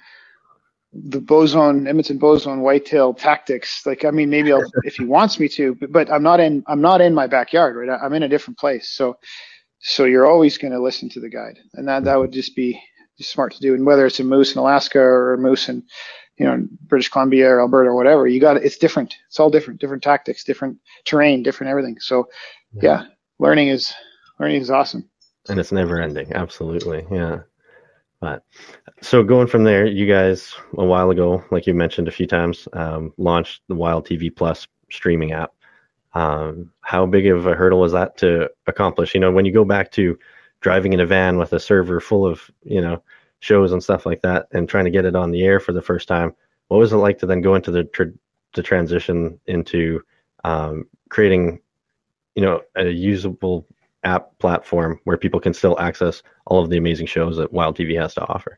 the boson, Edmonton boson whitetail tactics. Like, I mean, maybe I'll, if he wants me to, but, but I'm not in, I'm not in my backyard, right? I'm in a different place. So, so you're always going to listen to the guide, and that, that would just be just smart to do. And whether it's a moose in Alaska or a moose in, you know, British Columbia or Alberta or whatever, you got it. It's different. It's all different, different tactics, different terrain, different everything. So yeah, yeah learning is, learning is awesome. And it's never ending. Absolutely. Yeah. But so going from there, you guys a while ago, like you mentioned a few times, um, launched the Wild T V Plus streaming app. Um, how big of a hurdle was that to accomplish? You know, when you go back to driving in a van with a server full of, you know, shows and stuff like that, and trying to get it on the air for the first time, what was it like to then go into the tr- the transition into um, creating, you know, a usable app platform where people can still access all of the amazing shows that Wild T V has to offer?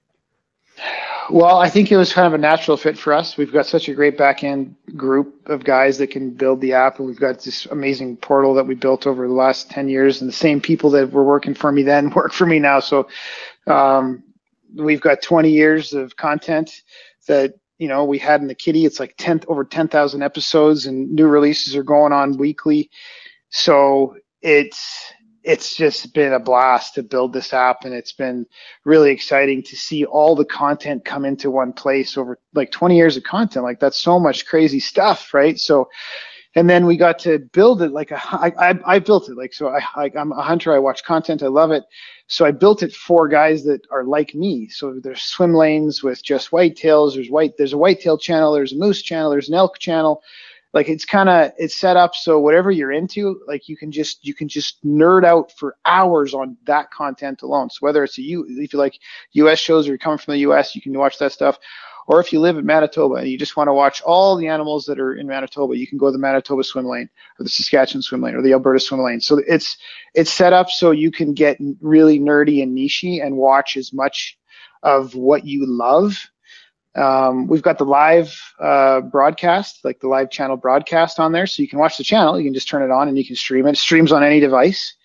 Well, I think it was kind of a natural fit for us. We've got such a great back-end group of guys that can build the app, and we've got this amazing portal that we built over the last ten years, and the same people that were working for me then work for me now. So um, we've got twenty years of content that, you know, we had in the kitty. It's like ten, over ten thousand episodes, and new releases are going on weekly. So it's, it's just been a blast to build this app, and it's been really exciting to see all the content come into one place over like twenty years of content. Like, that's so much crazy stuff, right? So, and then we got to build it like a, I, I, I built it like, so I, I, I'm a hunter. I watch content. I love it. So I built it for guys that are like me. So there's swim lanes with just whitetails. There's white, there's a whitetail channel. There's a moose channel. There's an elk channel. Like, it's kind of, it's set up so whatever you're into, like you can just, you can just nerd out for hours on that content alone. So whether it's a U, if you like U S shows or you're coming from the U S, you can watch that stuff. Or if you live in Manitoba and you just want to watch all the animals that are in Manitoba, you can go to the Manitoba swim lane or the Saskatchewan swim lane or the Alberta swim lane. So it's, it's set up so you can get really nerdy and nichey and watch as much of what you love. Um, we've got the live uh, broadcast, like the live channel broadcast on there. So you can watch the channel. You can just turn it on and you can stream it. It streams on any device.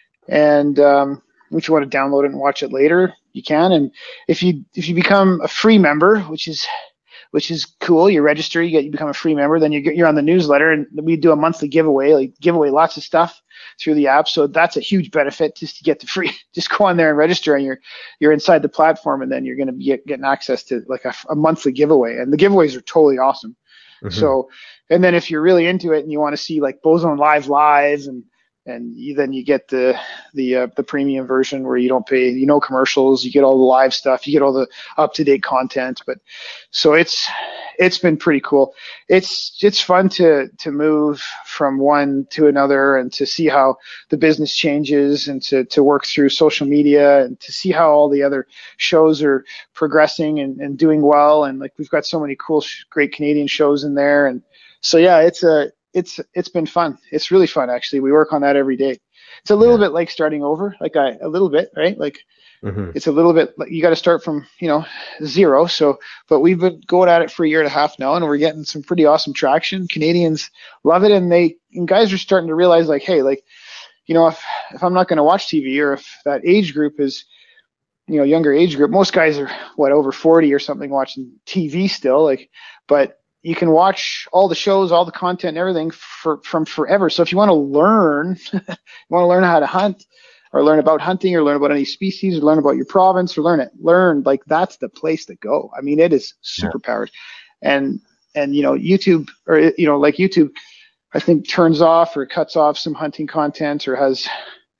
And um, if you want to download it and watch it later, you can. And if you if you become a free member, which is which is cool, you register, you get you become a free member, then you get, you're on the newsletter, and we do a monthly giveaway, like give away lots of stuff through the app. So that's a huge benefit, just to get the free. Just go on there and register, and you're you're inside the platform, and then you're going to be get, getting access to like a, a monthly giveaway, and the giveaways are totally awesome. Mm-hmm. So, and then if you're really into it and you want to see like Boson Live lives and and you, then you get the the uh, the premium version where you don't pay, you know, commercials, you get all the live stuff, you get all the up to date content. But so it's it's been pretty cool. It's it's fun to to move from one to another and to see how the business changes, and to to work through social media and to see how all the other shows are progressing and, and doing well. And like, we've got so many cool, great Canadian shows in there. And so yeah, it's a It's it's been fun. It's really fun, actually. We work on that every day. It's a little yeah. bit like starting over, like I, a little bit, right? Like mm-hmm. It's a little bit like you got to start from, you know, zero. So, but we've been going at it for a year and a half now, and we're getting some pretty awesome traction. Canadians love it, and they and guys are starting to realize, like, hey, like, you know, if if I'm not going to watch T V, or if that age group is, you know, younger age group, most guys are what, over forty or something watching T V still, like, but you can watch all the shows, all the content and everything for, from forever. So if you want to learn, you want to learn how to hunt, or learn about hunting, or learn about any species, or learn about your province, or learn it, learn, like, that's the place to go. I mean, it is super powered. And, and, you know, YouTube, or, you know, like YouTube, I think turns off or cuts off some hunting content, or has,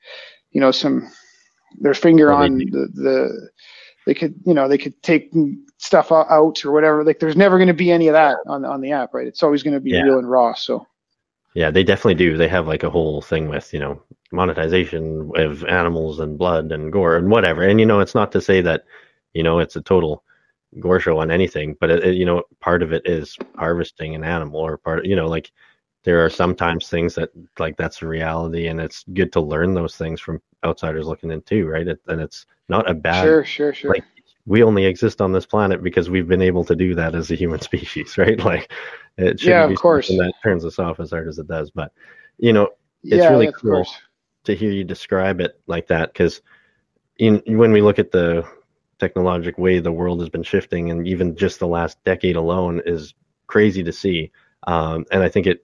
you know, some, their finger well, on the, the, they could, you know, they could take stuff out or whatever. Like, there's never going to be any of that on on the app, right? It's always going to be yeah. real and raw. So yeah, they definitely do. They have like a whole thing with, you know, monetization of animals and blood and gore and whatever. And, you know, it's not to say that, you know, it's a total gore show on anything, but it, it, you know, part of it is harvesting an animal, or part, you know, like there are sometimes things that like that's a reality, and it's good to learn those things from outsiders looking in too, right? It, and it's not a bad, sure, sure, sure. Like we only exist on this planet because we've been able to do that as a human species, right? Like it shouldn't yeah, of be course. something that turns us off as hard as it does. But you know, it's yeah, really yeah, cool to hear you describe it like that, because in when we look at the technologic way the world has been shifting, and even just the last decade alone is crazy to see. Um, and I think it,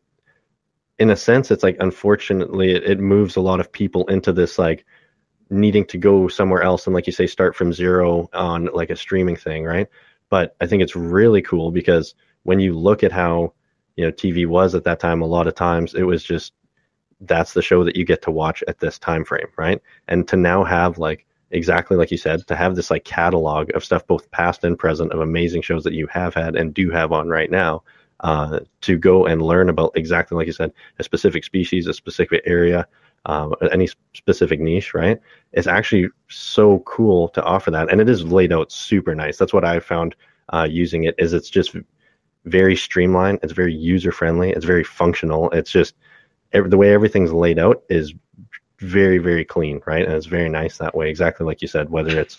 in a sense, it's like, unfortunately, it, it moves a lot of people into this like needing to go somewhere else and, like you say, start from zero on like a streaming thing, right? But I think it's really cool because when you look at how, you know, T V was at that time, a lot of times it was just, that's the show that you get to watch at this time frame, right? And to now have like, exactly like you said, to have this like catalog of stuff, both past and present, of amazing shows that you have had and do have on right now, uh, to go and learn about, exactly like you said, a specific species, a specific area, um, any specific niche, right? It's actually so cool to offer that. And it is laid out super nice. That's what I found uh, using it, is it's just very streamlined. It's very user friendly. It's very functional. It's just every, the way everything's laid out is very, very clean, right? And it's very nice that way, exactly like you said, whether it's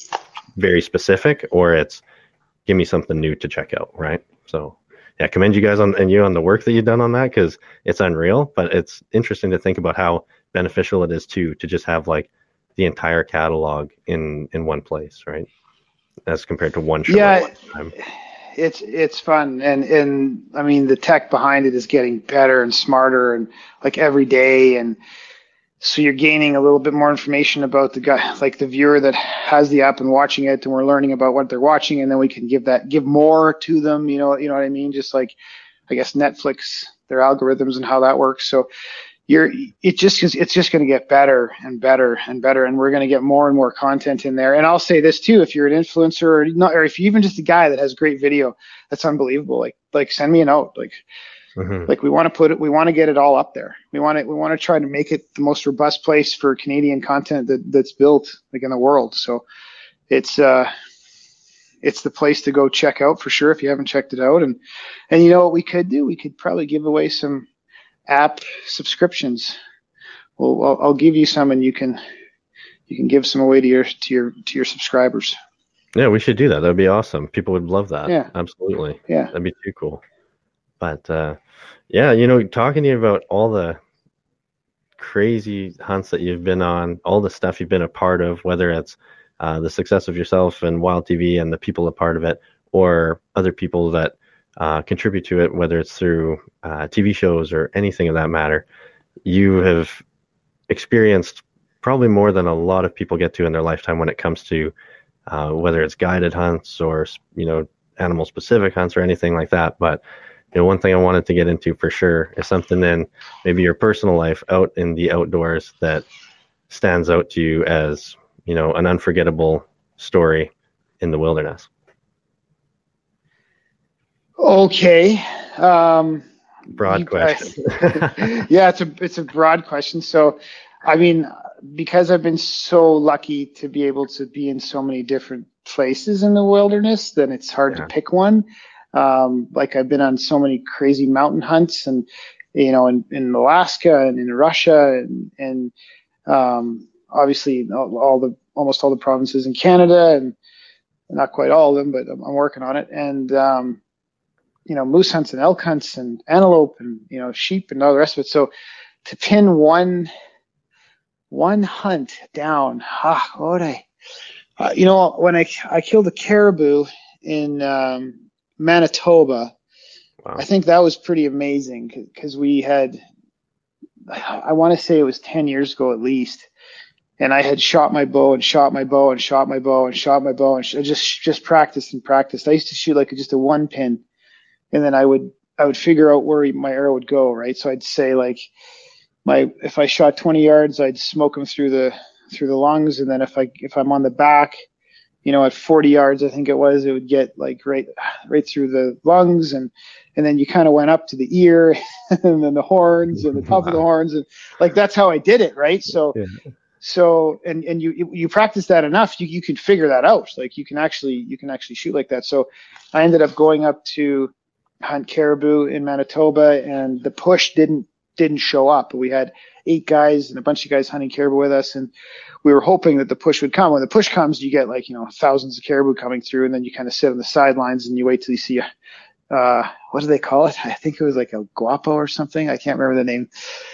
very specific or it's give me something new to check out, right? So yeah, commend you guys on and you on the work that you've done on that, because it's unreal, but it's interesting to think about how beneficial it is too to just have like the entire catalog in in one place, right? As compared to one show yeah, at one time. It's it's fun, and and I mean the tech behind it is getting better and smarter, and like every day, and so you're gaining a little bit more information about the guy, like the viewer that has the app and watching it, and we're learning about what they're watching, and then we can give that, give more to them. You know, you know what I mean? Just like, I guess Netflix, their algorithms and how that works. So you're, it just, it's just going to get better and better and better, and we're going to get more and more content in there. And I'll say this too: if you're an influencer, or not, or if you're even just a guy that has great video, that's unbelievable. Like, like send me a note, like. Mm-hmm. Like we want to put it, we want to get it all up there. We want to, we want to try to make it the most robust place for Canadian content that, that's built like in the world. So it's, uh, it's the place to go check out for sure if you haven't checked it out. And, and you know what we could do? We could probably give away some app subscriptions. Well, I'll, I'll give you some, and you can, you can give some away to your, to your, to your subscribers. Yeah, we should do that. That'd be awesome. People would love that. Yeah, absolutely. Yeah, that'd be too cool. But uh, yeah, you know, talking to you about all the crazy hunts that you've been on, all the stuff you've been a part of, whether it's uh, the success of yourself and Wild T V and the people a part of it, or other people that uh, contribute to it, whether it's through uh, T V shows or anything of that matter, you have experienced probably more than a lot of people get to in their lifetime when it comes to uh, whether it's guided hunts or, you know, animal specific hunts or anything like that. But you know, one thing I wanted to get into for sure is something in maybe your personal life out in the outdoors that stands out to you as, you know, an unforgettable story in the wilderness. Okay. Um, broad you, question. I, yeah, it's a it's a broad question. So, I mean, because I've been so lucky to be able to be in so many different places in the wilderness, then it's hard yeah. to pick one. Um, like I've been on so many crazy mountain hunts, and you know, in, in Alaska and in Russia, and, and um, obviously all, all the almost all the provinces in Canada, and not quite all of them, but I'm, I'm working on it. And um, you know, moose hunts and elk hunts and antelope and you know, sheep and all the rest of it. So to pin one one hunt down, ah, what would I? Uh, you know, when I I killed a caribou in um, Manitoba, wow. I think that was pretty amazing because we had, I want to say it was ten years ago at least, and I had shot my bow and shot my bow and shot my bow and shot my bow and sh- just just practiced and practiced. I used to shoot like just a one pin, and then I would I would figure out where my arrow would go, right? So I'd say like my if I shot twenty yards, I'd smoke them through the through the lungs, and then if I if I'm on the back, you know, at forty yards, I think it was, it would get like right, right through the lungs, and and then you kind of went up to the ear, and then the horns, and the top wow. of the horns, and like that's how I did it, right? So, yeah. so and and you you practice that enough, you you can figure that out. Like you can actually you can actually shoot like that. So I ended up going up to hunt caribou in Manitoba, and the push didn't didn't show up. We had eight guys and a bunch of guys hunting caribou with us, and we were hoping that the push would come. When the push comes, you get like, you know, thousands of caribou coming through, and then you kind of sit on the sidelines and you wait till you see a, uh, what do they call it? I think it was like a guapo or something. I can't remember the name.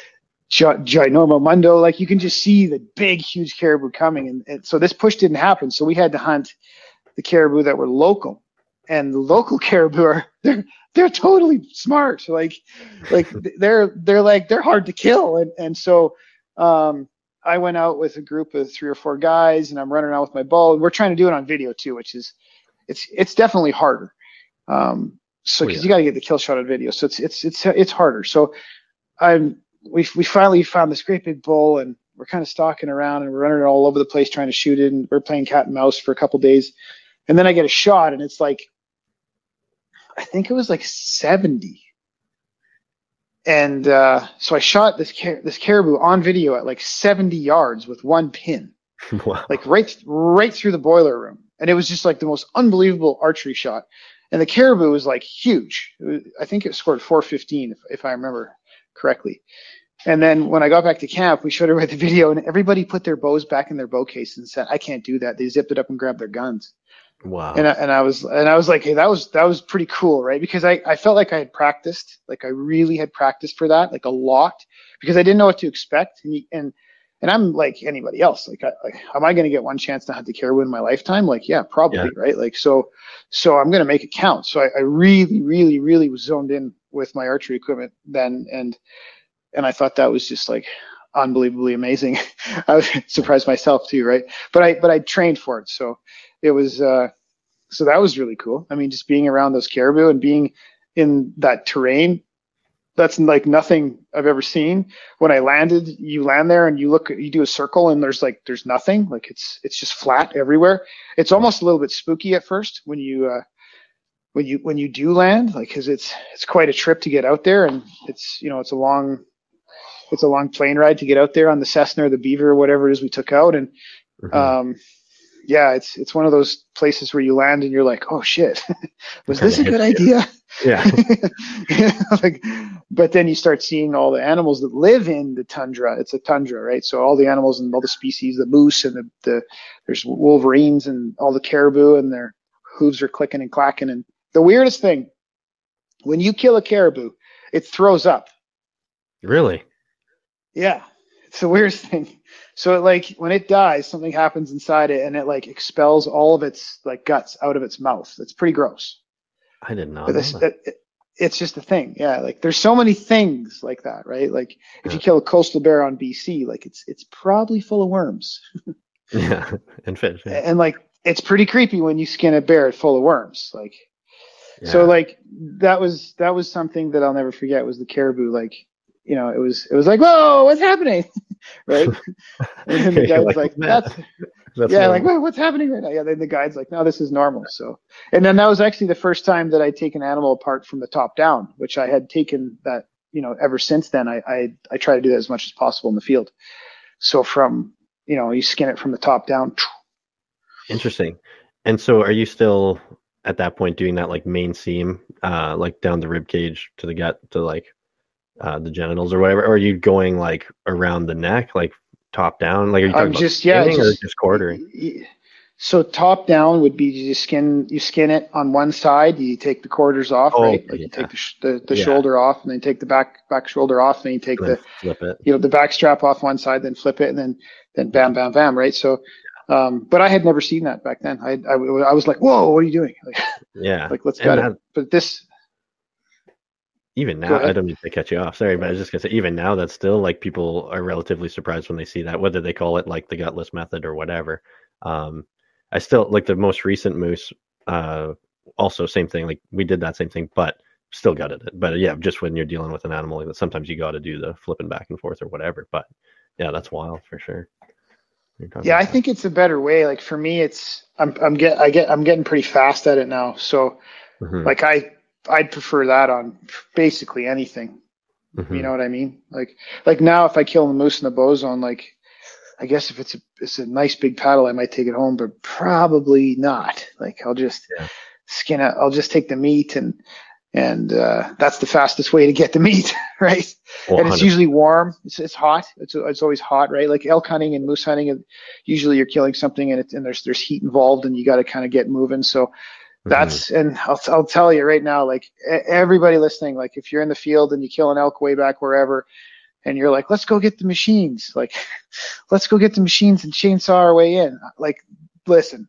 Ginormo Mundo. Like you can just see the big, huge caribou coming. And, and so this push didn't happen. So we had to hunt the caribou that were local, and the local caribou are, they're, they're totally smart. Like, like they're, they're like, they're hard to kill. And, and so, um, I went out with a group of three or four guys, and I'm running around with my bow, and we're trying to do it on video too, which is, it's, it's definitely harder. Um, so, cause oh, yeah. you got to get the kill shot on video. So it's, it's, it's, it's harder. So I'm, we, we finally found this great big bull, and we're kind of stalking around, and we're running all over the place trying to shoot it. And we're playing cat and mouse for a couple days. And then I get a shot, and it's like, I think it was like seventy. And uh, so I shot this car- this caribou on video at like seventy yards with one pin, wow. like right right through the boiler room. And it was just like the most unbelievable archery shot. And the caribou was like huge. It was, I think it scored four fifteen, if, if I remember correctly. And then when I got back to camp, we showed everybody the video, and everybody put their bows back in their bow case and said, "I can't do that." They zipped it up and grabbed their guns. Wow. And I, and I was and I was like, hey, that was that was pretty cool, right? Because I, I felt like I had practiced, like I really had practiced for that, like a lot, because I didn't know what to expect. And and, and I'm like anybody else, like, I, like am I going to get one chance to hunt the caribou in my lifetime? Like, yeah, probably, yeah. right? Like, so so I'm going to make it count. So I, I really, really, really was zoned in with my archery equipment then, and and I thought that was just like unbelievably amazing. I was surprised myself too, right? But I but I trained for it, so. It was, uh, so that was really cool. I mean, just being around those caribou and being in that terrain, that's like nothing I've ever seen. When I landed, you land there and you look, you do a circle, and there's like, there's nothing. Like it's, it's just flat everywhere. It's almost a little bit spooky at first when you, uh, when you, when you do land, like, cause it's, it's quite a trip to get out there, and it's, you know, it's a long, it's a long plane ride to get out there on the Cessna or the Beaver or whatever it is we took out. And, mm-hmm. um, yeah, it's it's one of those places where you land and you're like, oh shit, was this a good idea? Yeah. Like, but then you start seeing all the animals that live in the tundra. It's a tundra, right? So all the animals and all the species, the moose and the, the there's wolverines and all the caribou, and their hooves are clicking and clacking. And the weirdest thing, when you kill a caribou, it throws up. Really? Yeah, it's the weirdest thing. So it, like when it dies, something happens inside it, and it like expels all of its like guts out of its mouth. It's pretty gross. I did not But know this, that. it, it's just a thing. Yeah, like there's so many things like that, right? Like if you kill a coastal bear on B C, like it's it's probably full of worms. Yeah, and fish. Yeah. And like it's pretty creepy when you skin a bear full of worms. Like yeah. So like that was that was something that I'll never forget, was the caribou. Like, you know, it was it was like, whoa, what's happening? Right? And the guy was like, that's, that's yeah, like, well, what's happening right now? Yeah, then the guide's like, no, this is normal. So, and then that was actually the first time that I'd taken an animal apart from the top down, which I had taken that, you know, ever since then. I I, I try to do that as much as possible in the field. So from, you know, you skin it from the top down. Interesting. And so are you still at that point doing that like main seam, uh, like down the rib cage to the gut to like uh, the genitals or whatever? Or are you going like around the neck, like top down? Like are you talking I'm about just, yeah, just, just, or just quartering? So top down would be you skin you skin it on one side. You take the quarters off, oh, right? Like yeah. you take the sh- the, the yeah. shoulder off, and then take the back back shoulder off, and then you take and the flip it. You know, the back strap off one side, then flip it, and then then bam, bam, bam, right? So, um, but I had never seen that back then. I I, I was like, whoa, what are you doing? Like, yeah, like let's cut it. But this. Even now, I don't mean to cut you off. Sorry, but I was just gonna say, even now, that's still like people are relatively surprised when they see that, whether they call it like the gutless method or whatever. Um, I still like the most recent moose. Uh, also same thing. Like we did that same thing, but still gutted it. But yeah, just when you're dealing with an animal, like that, sometimes you got to do the flipping back and forth or whatever. But yeah, that's wild for sure. Yeah, I think it's a better way. Like for me, it's I'm I'm get I get I'm getting pretty fast at it now. So mm-hmm. like I. I'd prefer that on basically anything. Mm-hmm. You know what I mean? Like, like now if I kill the moose in the bow zone, like I guess if it's a, it's a nice big paddle, I might take it home, but probably not. Like I'll just Yeah. skin it. I'll just take the meat, and and uh, that's the fastest way to get the meat, right? Well, and it's usually warm. It's it's hot. It's it's always hot, right? Like elk hunting and moose hunting, usually you're killing something and it's and there's there's heat involved, and you got to kind of get moving. So that's mm-hmm. and I'll I'll tell you right now, like everybody listening, like if you're in the field and you kill an elk way back wherever, and you're like, let's go get the machines, like let's go get the machines and chainsaw our way in. Like, listen,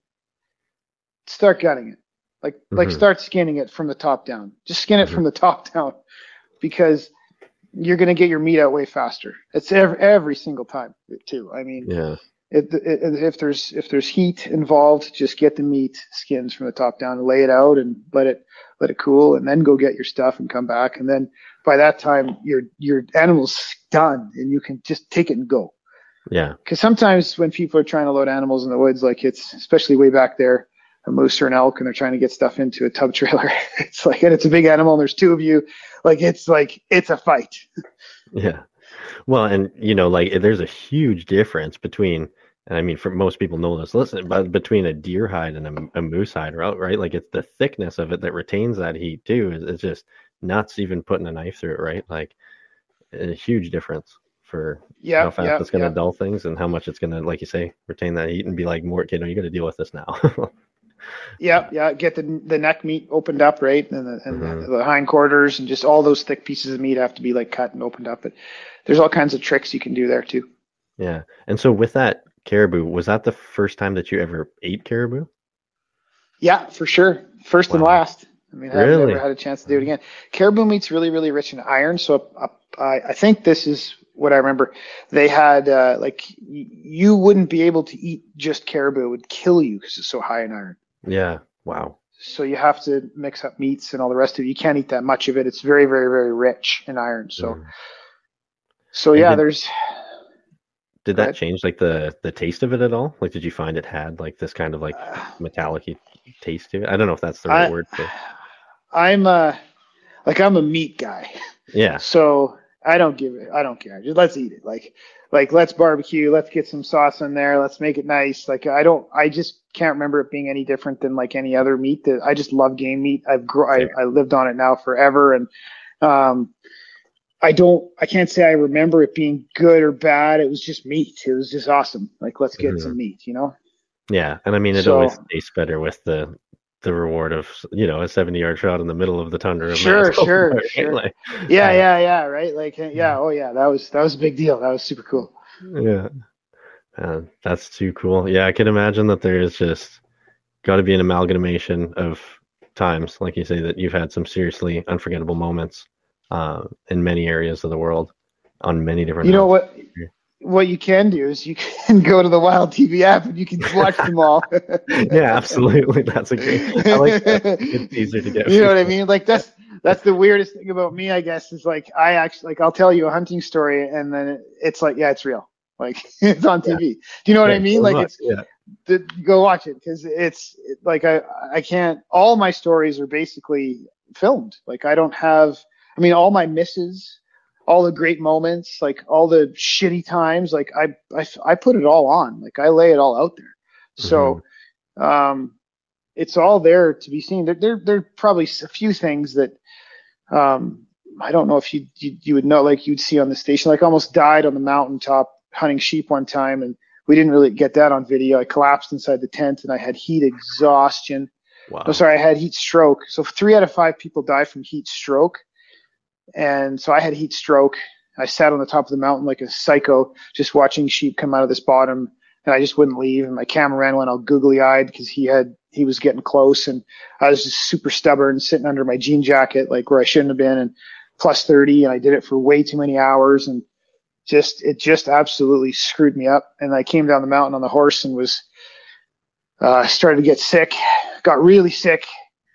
start gutting it. Like, mm-hmm. like start skinning it from the top down. Just skin it mm-hmm. from the top down, because you're going to get your meat out way faster. It's every, every single time too. I mean, yeah. It, it, if there's if there's heat involved, just get the meat skins from the top down and lay it out and let it let it cool, and then go get your stuff and come back. And then by that time, your your animal's done, and you can just take it and go. Yeah. Because sometimes when people are trying to load animals in the woods, like it's especially way back there, a moose or an elk, and they're trying to get stuff into a tub trailer, it's like, and it's a big animal, and there's two of you, like it's like it's a fight. Yeah. Well, and you know, like there's a huge difference between, and I mean, for most people know this, listen, but between a deer hide and a, a moose hide, right? Like it's the thickness of it that retains that heat too. It's, it's just nuts even putting a knife through it, right? Like a huge difference for yeah, how fast yeah, it's going to yeah. dull things and how much it's going to, like you say, retain that heat and be like, more, you know, you got to deal with this now. Yeah, yeah. Get the the neck meat opened up, right, and the and mm-hmm. the, the hindquarters, and just all those thick pieces of meat have to be like cut and opened up. But there's all kinds of tricks you can do there too. Yeah, and so with that caribou, was that the first time that you ever ate caribou? Yeah, for sure. First wow. and last. I mean, I've really? never had a chance to do it again. Caribou meat's really, really rich in iron. So uh, I, I think this is what I remember. They had uh, like y- you wouldn't be able to eat just caribou; it would kill you because it's so high in iron. Yeah. Wow. So you have to mix up meats and all the rest of it. You can't eat that much of it. It's very, very, very rich in iron. So, mm. so yeah, did, there's. Did that change like the the taste of it at all? Like, did you find it had like this kind of like metallic-y taste to it? I don't know if that's the right I, word. For... I'm a, like I'm a meat guy. Yeah. So I don't give it. I don't care. Just let's eat it. Like, like let's barbecue. Let's get some sauce in there. Let's make it nice. Like I don't. I just can't remember it being any different than like any other meat. That I just love game meat. I've gr- I, I lived on it now forever, and um, I don't. I can't say I remember it being good or bad. It was just meat. It was just awesome. Like let's get mm-hmm. some meat. You know. Yeah, and I mean it so, always tastes better with the the reward of, you know, a seventy yard shot in the middle of the tundra. Of sure, Manitoba, sure, right? sure. Like, yeah, uh, yeah, yeah. Right. Like, yeah. Oh, yeah. That was that was a big deal. That was super cool. Yeah, uh, that's too cool. Yeah, I can imagine that there is just got to be an amalgamation of times, like you say, that you've had some seriously unforgettable moments uh, in many areas of the world on many different. You know what? What you can do is you can go to the Wild T V app and you can watch them all. Yeah, absolutely. That's a great. I like that. It's easier to get. You know what I mean? Like that's that's the weirdest thing about me, I guess, is like I actually like I'll tell you a hunting story and then it's like, yeah, it's real. Like it's on T V. Yeah. Do you know what yeah, I mean? Like much. It's yeah. The, go watch it because it's it, like I I can't. All my stories are basically filmed. Like I don't have. I mean, all my misses. All the great moments, like all the shitty times, like I, I, I put it all on, like I lay it all out there. So, mm-hmm. um, it's all there to be seen. There, there, there are probably a few things that, um, I don't know if you, you, you would know, like you'd see on the station, like I almost died on the mountaintop hunting sheep one time. And we didn't really get that on video. I collapsed inside the tent and I had heat exhaustion. Wow. No, sorry. I had heat stroke. So three out of five people die from heat stroke. And so I had heat stroke. I sat on the top of the mountain like a psycho, just watching sheep come out of this bottom, and I just wouldn't leave. And my cameraman went all googly eyed because he had he was getting close, and I was just super stubborn, sitting under my jean jacket, like where I shouldn't have been, and plus thirty, and I did it for way too many hours, and just it just absolutely screwed me up. And I came down the mountain on the horse and was uh, started to get sick, got really sick.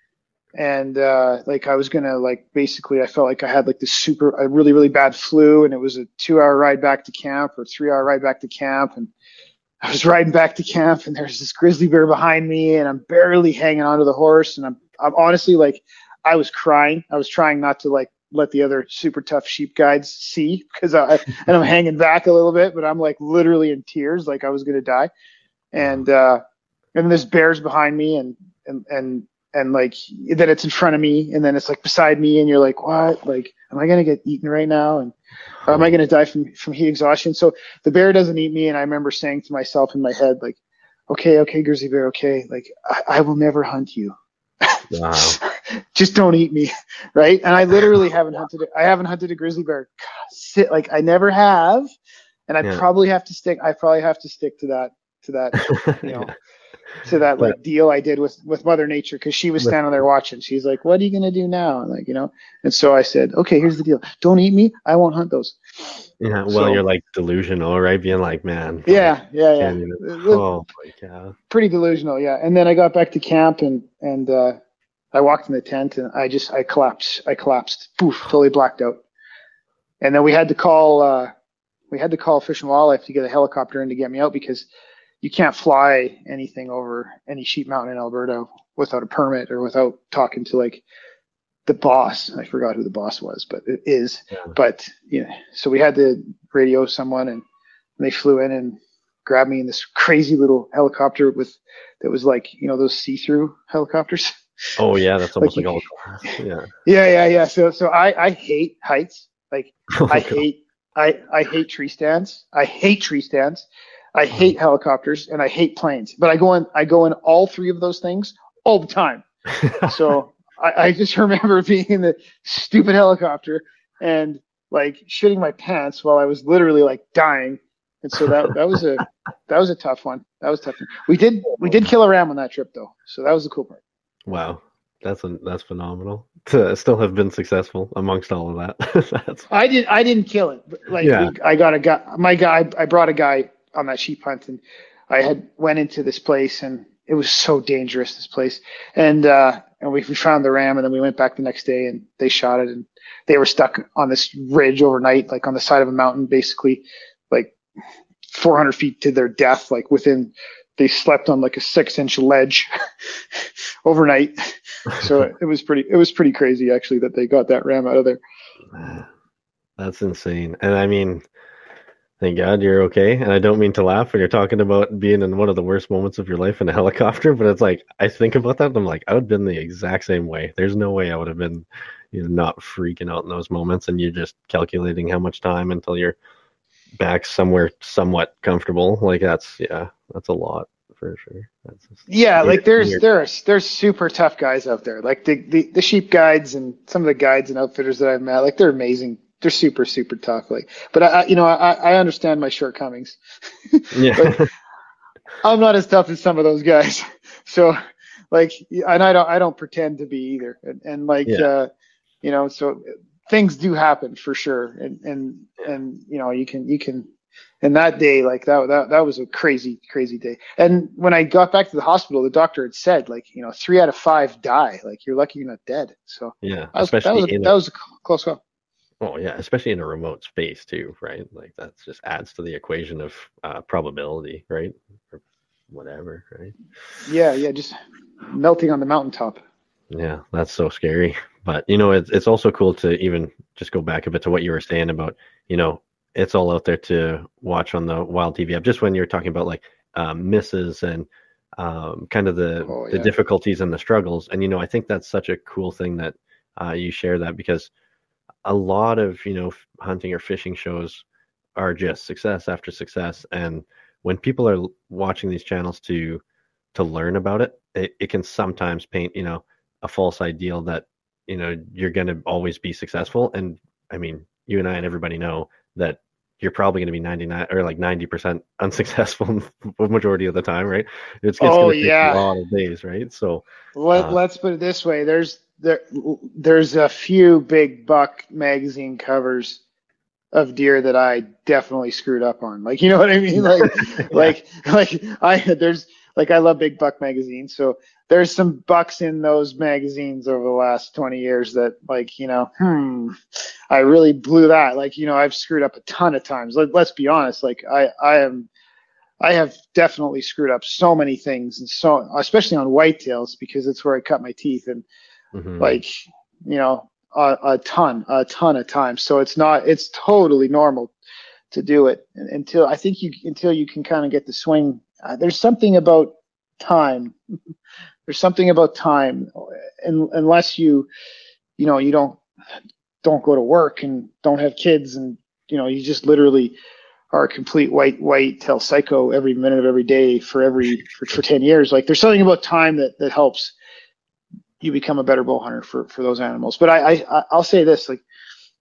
And, uh, like I was going to like, basically I felt like I had like this super, a really, really bad flu, and it was a two hour ride back to camp or three hour ride back to camp. And I was riding back to camp and there's this grizzly bear behind me and I'm barely hanging onto the horse. And I'm, I'm honestly like, I was crying. I was trying not to like let the other super tough sheep guides see, because I and I'm hanging back a little bit, but I'm like literally in tears, like I was gonna die. And uh, and there's bears behind me, and and and and like then it's in front of me, and then it's like beside me, and you're like, what? Like, am I gonna get eaten right now? And or am I gonna die from from heat exhaustion? So the bear doesn't eat me, and I remember saying to myself in my head, like, okay, okay, grizzly bear, okay, like I, I will never hunt you. Wow. Just don't eat me, right? And I literally haven't hunted it. I haven't hunted a grizzly bear. Sit like I never have, and I yeah. probably have to stick. I probably have to stick to that to that, you know, yeah. to that like but, deal I did with with Mother Nature, because she was standing there watching. She's like, "What are you gonna do now?" And like, you know, and so I said, "Okay, here's the deal. Don't eat me. I won't hunt those." Yeah. Well, so, you're like delusional, right? Being like, man. Yeah, yeah, yeah. Even, oh my God. Pretty delusional, yeah. And then I got back to camp, and and. uh I walked in the tent, and I just, I collapsed. I collapsed. Poof, totally blacked out. And then we had to call, uh, we had to call Fish and Wildlife to get a helicopter in to get me out, because you can't fly anything over any sheep mountain in Alberta without a permit or without talking to like the boss. I forgot who the boss was, but it is. Yeah. But, you know, so we had to radio someone, and they flew in and grabbed me in this crazy little helicopter with, that was like, you know, those see-through helicopters. Oh yeah, that's almost like, like all yeah. Yeah, yeah, yeah. So so I, I hate heights. Like oh, I God. hate I, I hate tree stands. I hate tree stands. I hate mm. helicopters, and I hate planes. But I go in I go in all three of those things all the time. So I, I just remember being in the stupid helicopter and like shitting my pants while I was literally like dying. And so that that was a that was a tough one. That was tough. We did we did kill a ram on that trip though. So that was the cool part. Wow, that's a, that's phenomenal to still have been successful amongst all of that. that's... I did I didn't kill it, but like yeah. we, I got a guy. My guy, I brought a guy on that sheep hunt, and I had went into this place, and it was so dangerous, this place. And uh, and we, we found the ram, and then we went back the next day, and they shot it, and they were stuck on this ridge overnight, like on the side of a mountain, basically, like four hundred feet to their death, like within. They slept on like a six inch ledge overnight. So it was pretty, it was pretty crazy actually that they got that ram out of there. That's insane. And I mean, thank God you're okay. And I don't mean to laugh when you're talking about being in one of the worst moments of your life in a helicopter, but it's like, I think about that and I'm like, I would have been the exact same way. There's no way I would have been, you know, not freaking out in those moments, and you're just calculating how much time until you're back somewhere somewhat comfortable. Like that's, yeah, that's a lot for sure. That's just, yeah, like there's there's there's super tough guys out there. Like the, the the sheep guides and some of the guides and outfitters that I've met, like they're amazing. They're super super tough. Like, but I, you know, I I understand my shortcomings. Yeah, I'm not as tough as some of those guys. So, like, and I don't I don't pretend to be either. And, and like, yeah. uh, you know, so. Things do happen for sure, and and and you know you can you can, and that day like that that that was a crazy crazy day. And when I got back to the hospital, the doctor had said like you know three out of five die. Like you're lucky you're not dead. So yeah, that was, especially that was, in that a, was a close call. Oh yeah, especially in a remote space too, right? Like that just adds to the equation of uh, probability, right? Or whatever, right? Yeah, yeah, just melting on the mountaintop. Yeah, that's so scary. But, you know, it's it's also cool to even just go back a bit to what you were saying about, you know, it's all out there to watch on the Wild T V app. Just when you're talking about like um, misses and um, kind of the, oh, yeah. the difficulties and the struggles. And, you know, I think that's such a cool thing that uh, you share that, because a lot of, you know, hunting or fishing shows are just success after success. And when people are watching these channels to to learn about it, it, it can sometimes paint, you know, a false ideal that, you know, you're going to always be successful. And I mean, you and I and everybody know that you're probably going to be ninety-nine or like ninety percent unsuccessful the majority of the time, right? It's, it's oh, going to take yeah. a lot of days, right? So Let, uh, let's put it this way. There's there there's a few big buck magazine covers of deer that I definitely screwed up on. Like, you know what I mean? Like, yeah. like, like I, there's like, I love big buck magazines. So there's some bucks in those magazines over the last twenty years that like, you know, hmm, I really blew that. Like, you know, I've screwed up a ton of times. Let, let's be honest. Like I, I am, I have definitely screwed up so many things, and so, especially on whitetails, because it's where I cut my teeth. And mm-hmm. like, you know, a, a ton, a ton of times. So it's not, it's totally normal to do it until I think you until you can kind of get the swing. Uh, there's something about time. There's something about time, and unless you, you know, you don't don't go to work and don't have kids, and you know, you just literally are a complete white white tail psycho every minute of every day for every for, for ten years. Like there's something about time that that helps you become a better bow hunter for for those animals. But I, I I'll say this, like,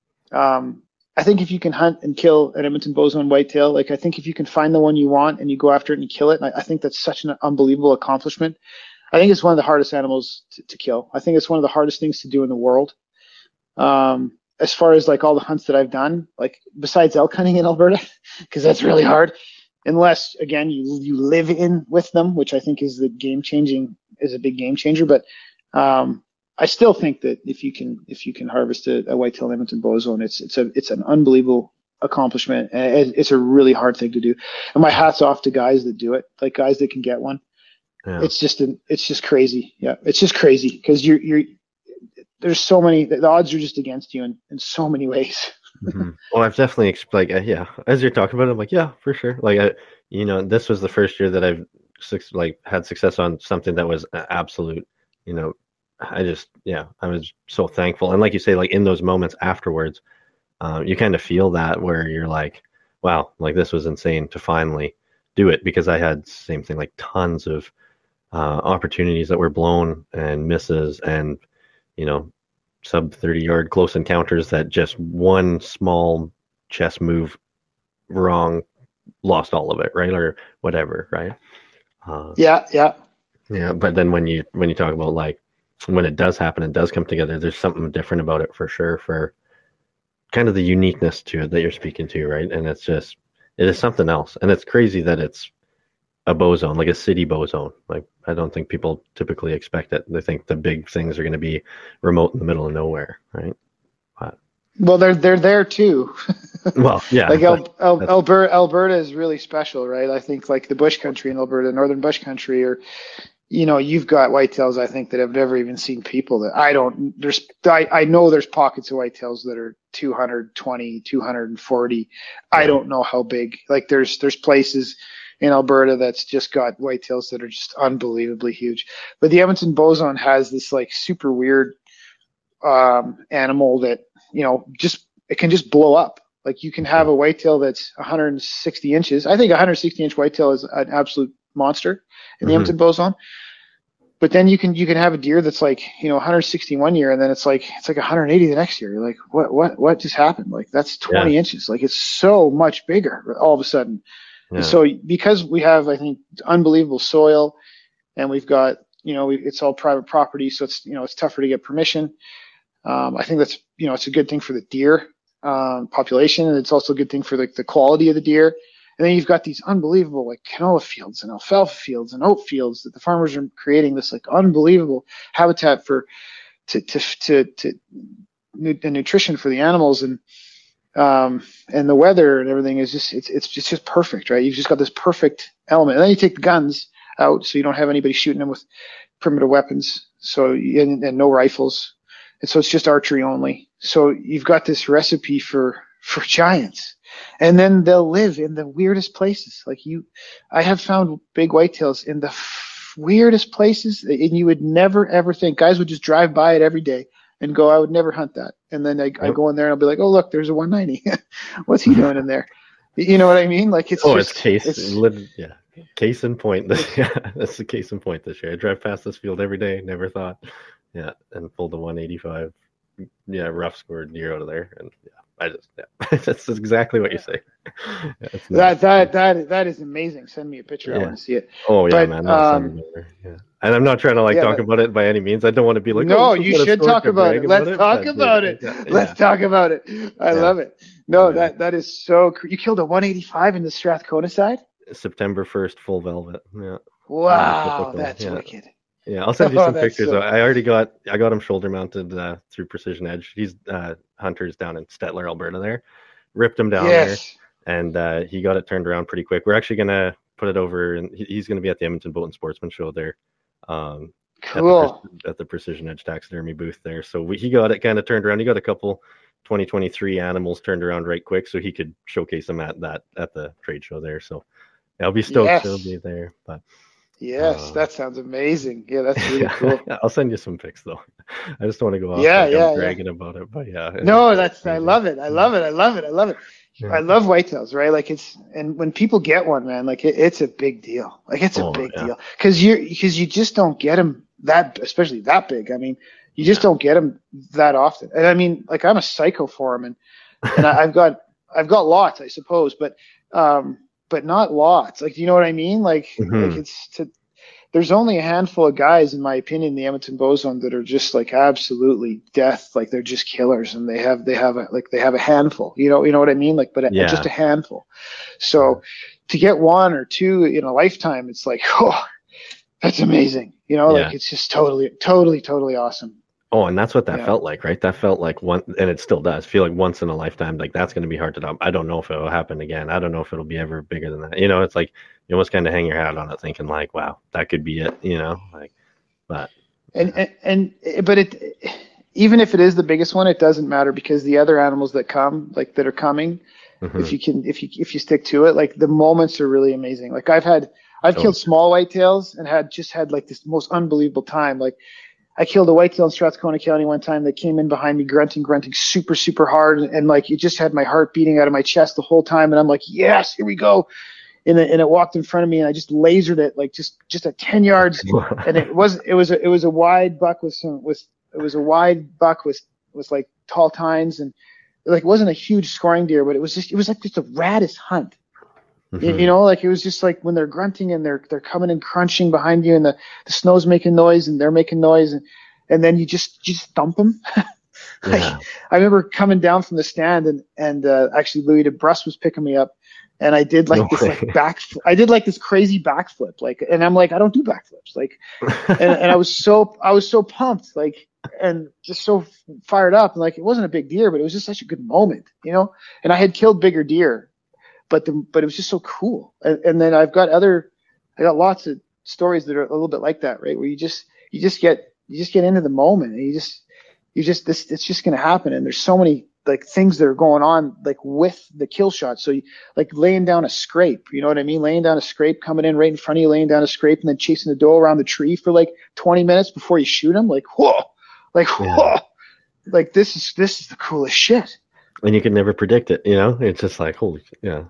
um. I think if you can hunt and kill an Edmonton bow zone whitetail, like I think if you can find the one you want and you go after it and you kill it, I, I think that's such an unbelievable accomplishment. I think it's one of the hardest animals to, to kill. I think it's one of the hardest things to do in the world. Um, as far as like all the hunts that I've done, like besides elk hunting in Alberta, because that's really hard, unless again you you live in with them, which I think is the game changing is a big game changer. But um, I still think that if you can if you can harvest a, a whitetail Edmonton bow zone, it's it's a it's an unbelievable accomplishment. And it's a really hard thing to do. And my hat's off to guys that do it, like guys that can get one. Yeah. It's just an it's just crazy. Yeah, it's just crazy because you're you're there's so many the odds are just against you in, in so many ways. Mm-hmm. Well, I've definitely like uh, yeah. As you're talking about it, I'm like yeah, for sure. Like I, you know, this was the first year that I've like had success on something that was absolute, you know. I just, yeah, I was so thankful. And like you say, like in those moments afterwards, um, you kind of feel that where you're like, wow, like this was insane to finally do it because I had same thing, like tons of uh, opportunities that were blown and misses and, you know, sub thirty yard close encounters that just one small chess move wrong, lost all of it, right? Or whatever, right? Uh, yeah, yeah. Yeah, but then when you, when you talk about like, when it does happen and does come together, there's something different about it for sure, for kind of the uniqueness to it that you're speaking to, right? And it's just, it is something else. And it's crazy that it's a bow zone, like a city bow zone. Like, I don't think people typically expect it. They think the big things are going to be remote in the middle of nowhere, right? But, well, they're they're there too. Well, yeah. Like El, El, Alberta, Alberta is really special, right? I think like the bush country in Alberta, northern bush country, or you know, you've got whitetails, I think, that have never even seen people that I don't, there's, I, I know there's pockets of whitetails that are two hundred twenty, two hundred forty. Yeah. I don't know how big, like there's, there's places in Alberta that's just got whitetails that are just unbelievably huge. But the Edmonton bow zone has this like super weird, um, animal that, you know, just, it can just blow up. Like you can have a whitetail that's one hundred sixty inches. I think a one hundred sixty inch whitetail is an absolute monster in the mm-hmm. Edmonton bow zone. But then you can you can have a deer that's like, you know, one hundred sixty one year, and then it's like it's like one hundred eighty the next year. You're like, what what what just happened? Like that's twenty yeah. inches. Like it's so much bigger all of a sudden. Yeah. And so because we have, I think, unbelievable soil, and we've got, you know, we, it's all private property, so it's, you know, it's tougher to get permission. Um, I think that's, you know, it's a good thing for the deer um, population, and it's also a good thing for the, the quality of the deer. And then you've got these unbelievable like canola fields and alfalfa fields and oat fields that the farmers are creating this like unbelievable habitat for to to to, to the nutrition for the animals, and um and the weather and everything is just it's it's just, just perfect, right? You've just got this perfect element. And then you take the guns out, so you don't have anybody shooting them with primitive weapons, so and, and no rifles, and so it's just archery only. So you've got this recipe for for giants. And then they'll live in the weirdest places. Like you, I have found big whitetails in the f- weirdest places, and you would never ever think. Guys would just drive by it every day and go, I would never hunt that. And then I, yep. I go in there and I'll be like, oh look, there's a one ninety. What's he doing in there? You know what I mean? Like it's oh, just, it's case, it's, yeah, case in point. Yeah, that's the case in point this year. I drive past this field every day. Never thought, yeah, and pulled the one eighty-five, yeah, rough scored deer out of there, and yeah. I just yeah, that's exactly what you say. Yeah, that that that that is amazing. Send me a picture. Yeah. I want to see it. Oh yeah, but, man. Um, yeah. And I'm not trying to like yeah, talk but, about it by any means. I don't want to be like, no, oh, you should talk about it. Let's about talk it, about it. Yeah. Let's talk about it. I yeah. love it. No, yeah. that that is so. Cr- you killed a one eighty-five in the Strathcona side. September first, full velvet. Yeah. Wow, that's yeah. wicked. Yeah, I'll send you some oh, pictures. So... I already got I got him shoulder mounted uh, through Precision Edge. He's uh, hunters down in Stettler, Alberta. There, ripped him down yes. there, and uh, he got it turned around pretty quick. We're actually gonna put it over, and he's gonna be at the Edmonton Boat and Sportsman Show there. Um, at the Cool. at the Precision Edge taxidermy booth there. So we, he got it kind of turned around. He got a couple twenty twenty-three animals turned around right quick, so he could showcase them at that at the trade show there. So I'll be stoked Yes. he'll be there. But Yes, uh, that sounds amazing. Yeah, that's really yeah, cool. I'll send you some pics though. I just want to go off Yeah, like yeah, I'm yeah. bragging about it, but yeah. No, that's I love it. I love it. I love it. I love it. Yeah. I love whitetails, right? Like it's and when people get one, man, like it, it's a big deal. Like it's a Oh, big yeah. deal because you because you just don't get them that, especially that big. I mean, you just Yeah. don't get them that often. And I mean, like I'm a psycho for them, and and I, I've got I've got lots, I suppose, but um, but not lots. Like, do you know what I mean? Like, Mhm. like it's to. There's only a handful of guys, in my opinion, in the Edmonton Bow Zone that are just like absolutely death. Like they're just killers, and they have they have a like they have a handful. You know, you know what I mean? Like, but a, Yeah. just a handful. So to get one or two in a lifetime, it's like, oh, that's amazing. You know, Yeah. like it's just totally, totally, totally awesome. Oh, and that's what that Yeah. felt like, right? That felt like one, and it still does feel like once in a lifetime. Like that's going to be hard to do. I don't know if it'll happen again. I don't know if it'll be ever bigger than that. You know, it's like you almost kind of hang your hat on it, thinking like, wow, that could be it. You know, like, but And and, and but it even if it is the biggest one, it doesn't matter because the other animals that come, like that are coming, mhm. if you can if you if you stick to it, like the moments are really amazing. Like I've had I've So- killed small whitetails and had just had like this most unbelievable time. Like I killed a whitetail in Strathcona County one time that came in behind me grunting, grunting super, super hard. And, and like, it just had my heart beating out of my chest the whole time. And I'm like, yes, here we go. And it, and it walked in front of me and I just lasered it like just, just at ten yards. And it was, it was, a, it was a wide buck with some, with, it was a wide buck with, with like tall tines. And like, it wasn't a huge scoring deer, but it was just, it was like just the raddest hunt. You, Mhm. you know, like it was just like when they're grunting and they're they're coming and crunching behind you, and the, the snow's making noise and they're making noise, and, and then you just you just thump them. like, Yeah. I remember coming down from the stand and and uh, actually Louis DeBrusk was picking me up, and I did like No this way. like back I did like this crazy backflip, like, and I'm like I don't do backflips, like, and and I was so I was so pumped, like, and just so fired up, and like it wasn't a big deer, but it was just such a good moment, you know. And I had killed bigger deer. But the, but it was just so cool. And, and then I've got other, I got lots of stories that are a little bit like that, right? Where you just, you just get, you just get into the moment and you just, you just, this, it's just going to happen. And there's so many like things that are going on, like with the kill shot. So you, like laying down a scrape, you know what I mean? Laying down a scrape, coming in right in front of you, laying down a scrape and then chasing the doe around the tree for like twenty minutes before you shoot him. Like, whoa, like, Yeah. whoa, like this is, this is the coolest shit. And you can never predict it, you know? It's just like, holy, yeah.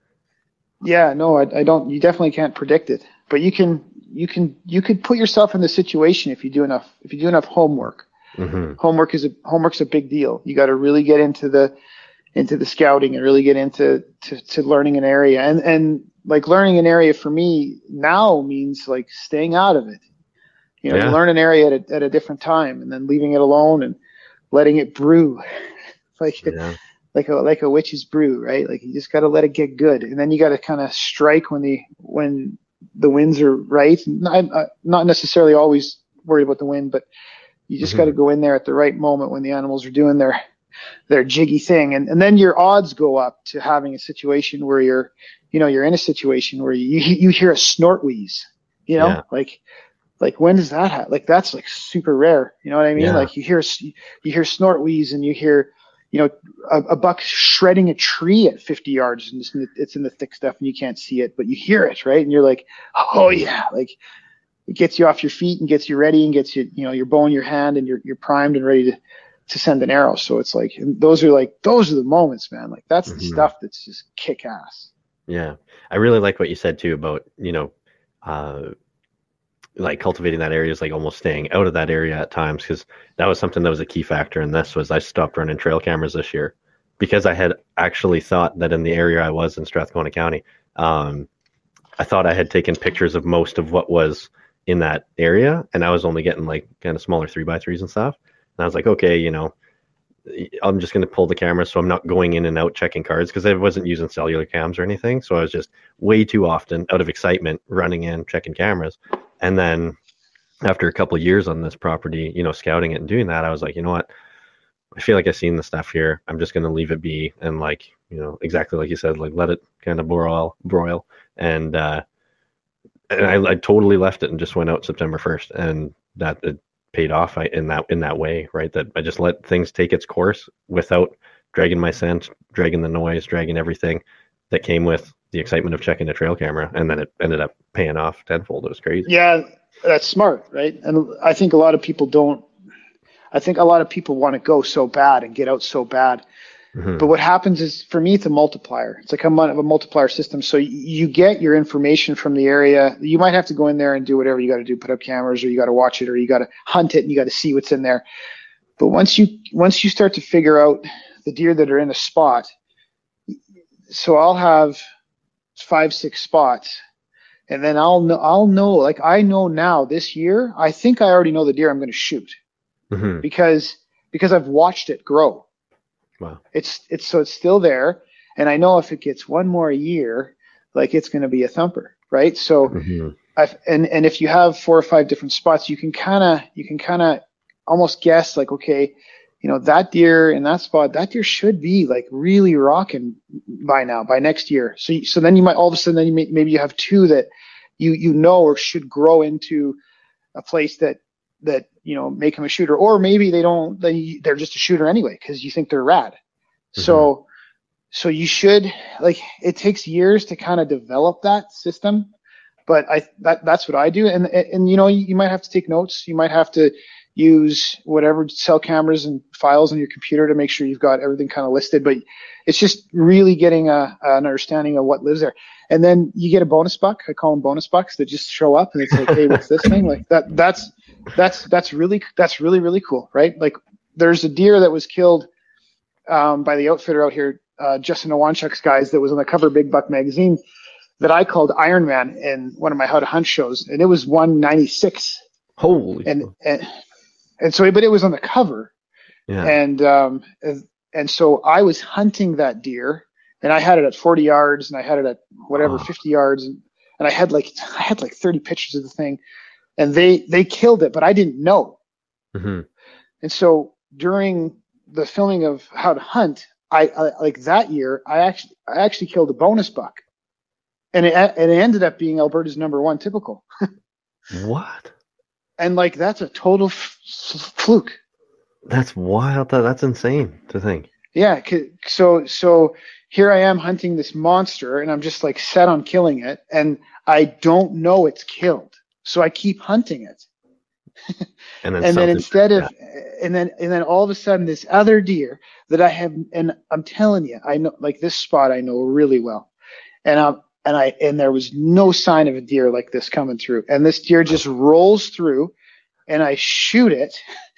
Yeah, no, I, I don't. You definitely can't predict it, but you can. You can. You could put yourself in the situation if you do enough. If you do enough homework. Mm-hmm. Homework is a homework's a big deal. You got to really get into the into the scouting and really get into to, to learning an area. And and like learning an area for me now means like staying out of it. You know, Yeah. you learn an area at a, at a different time and then leaving it alone and letting it brew. like. Yeah. like a like a witch's brew, right? Like you just got to let it get good, and then you got to kind of strike when the when the winds are right. I'm uh, not necessarily always worried about the wind, but you just Mhm. got to go in there at the right moment when the animals are doing their their jiggy thing, and and then your odds go up to having a situation where you're, you know, you're in a situation where you you hear a snort wheeze, you know, Yeah. like. Like when does that happen? Like that's like super rare. You know what I mean? Yeah. Like you hear you hear snort wheeze and you hear, you know, a, a buck shredding a tree at fifty yards and it's in, the, it's in the thick stuff and you can't see it, but you hear it, right? And you're like, oh yeah, like it gets you off your feet and gets you ready and gets you, you know, your bow in your hand and you're you're primed and ready to to send an arrow. So it's like, and those are like those are the moments, man. Like that's the Mhm. stuff that's just kick ass. Yeah. I really like what you said too about, you know, uh, like cultivating that area is like almost staying out of that area at times, because that was something that was a key factor in this. Was I stopped running trail cameras this year because I had actually thought that in the area I was in Strathcona County, um, I thought I had taken pictures of most of what was in that area, and I was only getting like kind of smaller three by threes and stuff. And I was like, okay, you know, I'm just going to pull the camera so I'm not going in and out checking cards, because I wasn't using cellular cams or anything. So I was just way too often out of excitement running in, checking cameras. And then after a couple of years on this property, you know, scouting it and doing that, I was like, you know what? I feel like I've seen the stuff here. I'm just going to leave it be. And like, you know, exactly like you said, like let it kind of broil, broil. And, uh, and I, I totally left it and just went out September first. And that it paid off in that in that way, right? That I just let things take its course without dragging my scent, dragging the noise, dragging everything that came with the excitement of checking the trail camera, and then it ended up paying off tenfold. It was crazy. Yeah, that's smart, right? And I think a lot of people don't. I think a lot of people want to go so bad and get out so bad. Mm-hmm. But what happens is, for me, it's a multiplier. It's like a, a multiplier system. So you get your information from the area. You might have to go in there and do whatever you got to do, put up cameras, or you got to watch it, or you got to hunt it, and you got to see what's in there. But once you once you start to figure out the deer that are in a spot, so I'll have five, six spots, and then I'll know, I'll know, like I know now this year, I think I already know the deer I'm going to shoot. Mm-hmm. Because because I've watched it grow. Wow. It's it's so it's still there, and I know if it gets one more year, like it's going to be a thumper, right? So, mm-hmm. I've, and and if you have four or five different spots, you can kind of you can kind of almost guess, like, okay, you know, that deer in that spot, that deer should be like really rocking by now, by next year. So you, so then you might all of a sudden then you may, maybe you have two that you you know or should grow into a place that. that, you know, make him a shooter, or maybe they don't, they, they're just a shooter anyway, because you think they're rad. Mm-hmm. So, so you should, like, it takes years to kind of develop that system, but I, that, that's what I do. And, and, you know, you might have to take notes. You might have to use whatever cell cameras and files on your computer to make sure you've got everything kind of listed, but it's just really getting a, an understanding of what lives there. And then you get a bonus buck. I call them bonus bucks that just show up, and it's like, hey, what's this thing? Like that, that's, that's, that's really, that's really, really cool. Right. Like there's a deer that was killed, um, by the outfitter out here, uh, Justin Owanchuk's guys, that was on the cover of Big Buck magazine, that I called Iron Man in one of my How to Hunt shows. And it was one ninety-six. Holy. And, and, and so, but it was on the cover. Yeah. And, um, and, and so I was hunting that deer, and I had it at forty yards, and I had it at whatever, oh. fifty yards. And, and I had like, I had like thirty pictures of the thing, and they, they killed it, but I didn't know. Mm-hmm. And so during the filming of How to Hunt, I, I like that year, I actually, I actually killed a bonus buck, and it, and it ended up being Alberta's number one typical. What? And like, that's a total f- fluke. That's wild. That's insane to think. Yeah. So, so here I am hunting this monster, and I'm just like set on killing it, and I don't know it's killed. So I keep hunting it. And then, and then instead of, and then, and then all of a sudden this other deer that I have, and I'm telling you, I know, like this spot I know really well. And um, and I, and there was no sign of a deer like this coming through. And this deer just rolls through, and I shoot it,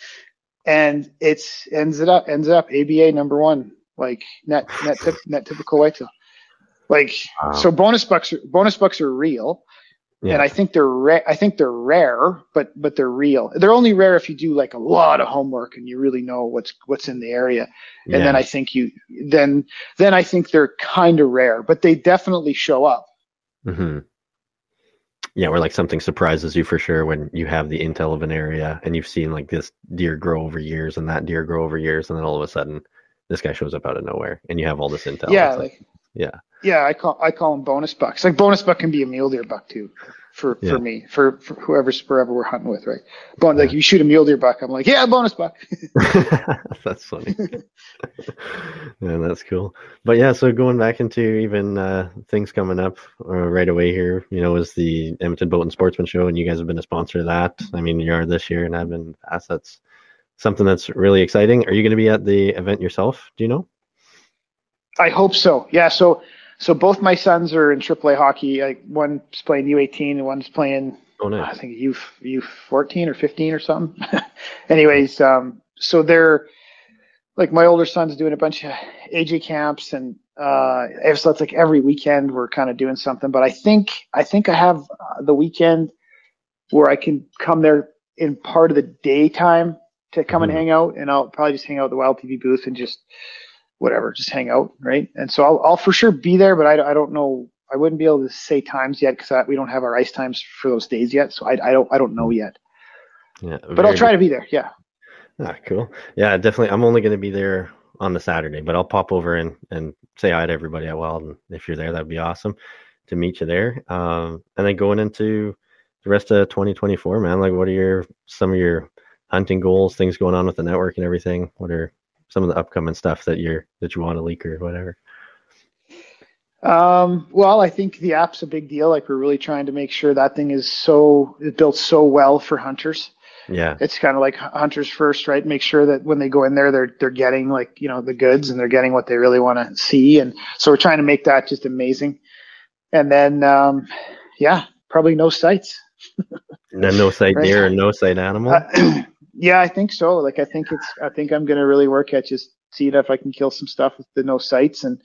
and it's ends it up, ends up A B A number one, like net, net, tip, net typical whitetail. Like, wow. So bonus bucks, are, bonus bucks are real. Yeah. And I think they're rare. I think they're rare, but but they're real. They're only rare if you do like a lot of homework and you really know what's what's in the area. And yeah. then I think you then then I think they're kind of rare, but they definitely show up. Mm-hmm. Yeah, where like something surprises you for sure when you have the intel of an area and you've seen like this deer grow over years and that deer grow over years, and then all of a sudden this guy shows up out of nowhere and you have all this intel. Yeah, like, like yeah. Yeah, I call I call them bonus bucks. Like bonus buck can be a mule deer buck too, for, yeah. for me, for, for whoever's wherever we're hunting with, right? Bon, like yeah. you shoot a mule deer buck, I'm like, yeah, bonus buck. That's funny. Yeah, that's cool. But yeah, so going back into even uh, things coming up uh, right away here, you know, is the Edmonton Boat and Sportsman Show, and you guys have been a sponsor of that. I mean, you are this year, and I've been asked. That's something that's really exciting. Are you going to be at the event yourself? Do you know? I hope so. Yeah. So. So both my sons are in triple A hockey. Like one's playing U eighteen and one's playing, oh, nice. I think U U fourteen or fifteen or something. Anyways, um, so they're like my older son's doing a bunch of A J camps, and uh, so it's like every weekend we're kind of doing something. But I think I think I have the weekend where I can come there in part of the daytime to come mm-hmm. and hang out, and I'll probably just hang out at the Wild T V booth and just. Whatever, just hang out, right? And so I'll, I'll for sure be there, but I, I don't know. I wouldn't be able to say times yet because we don't have our ice times for those days yet. So I, I don't I don't know yet. Yeah, but I'll try good. to be there. Yeah. Ah, cool. Yeah, definitely. I'm only going to be there on the Saturday, but I'll pop over and, and say hi to everybody at Wild. And if you're there, that'd be awesome to meet you there. Um, and then going into the rest of twenty twenty-four, man? Like, what are your some of your hunting goals, things going on with the network and everything? What are some of the upcoming stuff that you're that you want to leak or whatever? Um, well, I think the app's a big deal. Like, we're really trying to make sure that thing is so it's built so well for hunters. Yeah, it's kind of like hunters first, right? Make sure that when they go in there, they're they're getting like you know the goods and they're getting what they really want to see. And so we're trying to make that just amazing. And then, um, yeah, probably no sights. no, no sight right? deer or no sight animal. Uh, yeah, I think so. Like, I think it's. I think I'm gonna really work at just seeing if I can kill some stuff with the no sights, and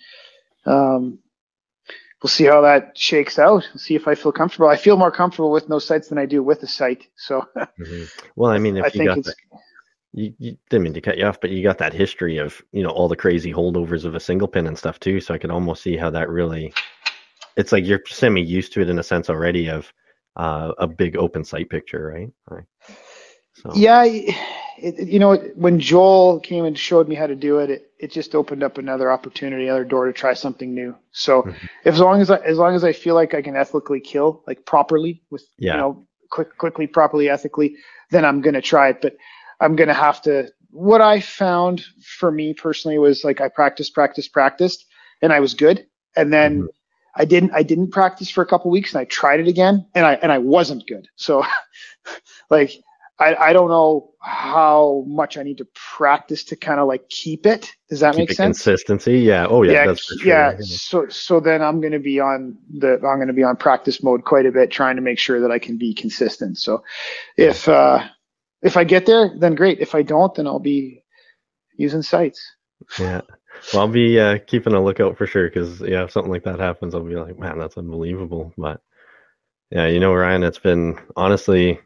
um, we'll see how that shakes out. We'll see if I feel comfortable. I feel more comfortable with no sights than I do with a sight. So, mm-hmm. well, I mean, if I you think got it's. that, you, you didn't mean to cut you off, but you got that history of you know all the crazy holdovers of a single pin and stuff too. So I could almost see how that really. It's like you're semi used to it in a sense already of uh, a big open sight picture, right? right. So. Yeah, it, you know, when Joel came and showed me how to do it, it, it just opened up another opportunity, another door to try something new. So mm-hmm. as long as I, as long as I feel like I can ethically kill, like properly with, yeah. you know, quick, quickly, properly, ethically, then I'm going to try it. But I'm going to have to, what I found for me personally was like, I practiced, practiced, practiced, and I was good. And then mm-hmm. I didn't, I didn't practice for a couple of weeks and I tried it again and I, and I wasn't good. So like, I, I don't know how much I need to practice to kind of like keep it. Does that keep make sense? Consistency. Yeah. Oh yeah. Yeah. That's for sure. Yeah. So, so then I'm going to be on the, I'm going to be on practice mode quite a bit, trying to make sure that I can be consistent. So if, uh, if I get there, then great. If I don't, then I'll be using sights. Yeah. Well, I'll be uh, keeping a lookout for sure. Cause yeah, if something like that happens, I'll be like, man, that's unbelievable. But yeah, you know, Ryan, it's been honestly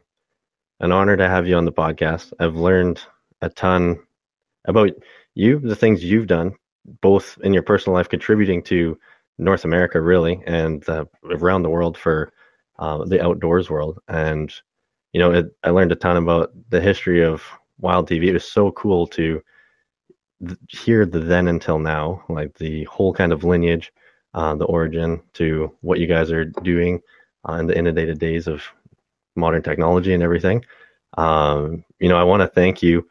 an honor to have you on the podcast. I've learned a ton about you, the things you've done, both in your personal life, contributing to North America, really, and uh, around the world for uh, the outdoors world. And, you know, it, I learned a ton about the history of Wild T V. It was so cool to th- hear the then until now, like the whole kind of lineage, uh, the origin to what you guys are doing uh, in the inundated days of modern technology and everything. Um, you know, I want to thank you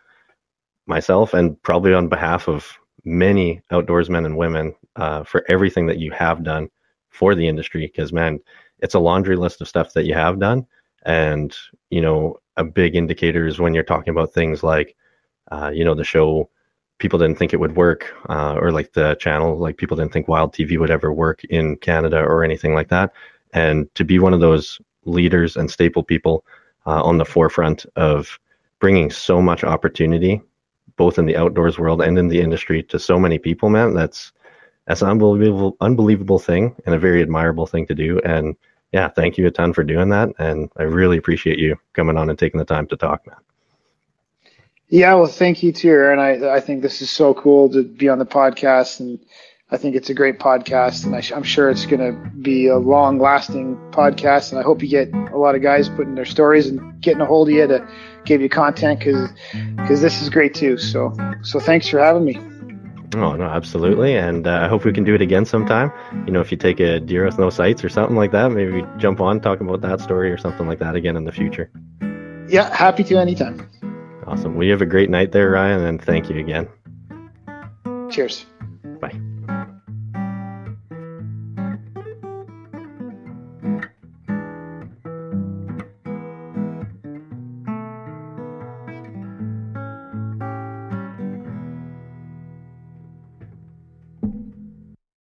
myself and probably on behalf of many outdoorsmen and women uh, for everything that you have done for the industry. Because, man, it's a laundry list of stuff that you have done. And, you know, a big indicator is when you're talking about things like, uh, you know, the show, people didn't think it would work, uh, or like the channel, like people didn't think Wild T V would ever work in Canada or anything like that. And to be one of those leaders and staple people uh, on the forefront of bringing so much opportunity, both in the outdoors world and in the industry, to so many people, man, that's that's an unbelievable, unbelievable thing and a very admirable thing to do. And yeah, thank you a ton for doing that. And I really appreciate you coming on and taking the time to talk, man. Yeah, well, thank you too, Aaron. I I think this is so cool to be on the podcast, and I think it's a great podcast, and I sh- I'm sure it's going to be a long-lasting podcast. And I hope you get a lot of guys putting their stories and getting a hold of you to give you content, because because this is great too. So so thanks for having me. Oh no, absolutely, and uh, I hope we can do it again sometime. You know, if you take a deer with no sights or something like that, maybe we jump on talk about that story or something like that again in the future. Yeah, happy to anytime. Awesome. Well, you have a great night there, Ryan, and thank you again. Cheers.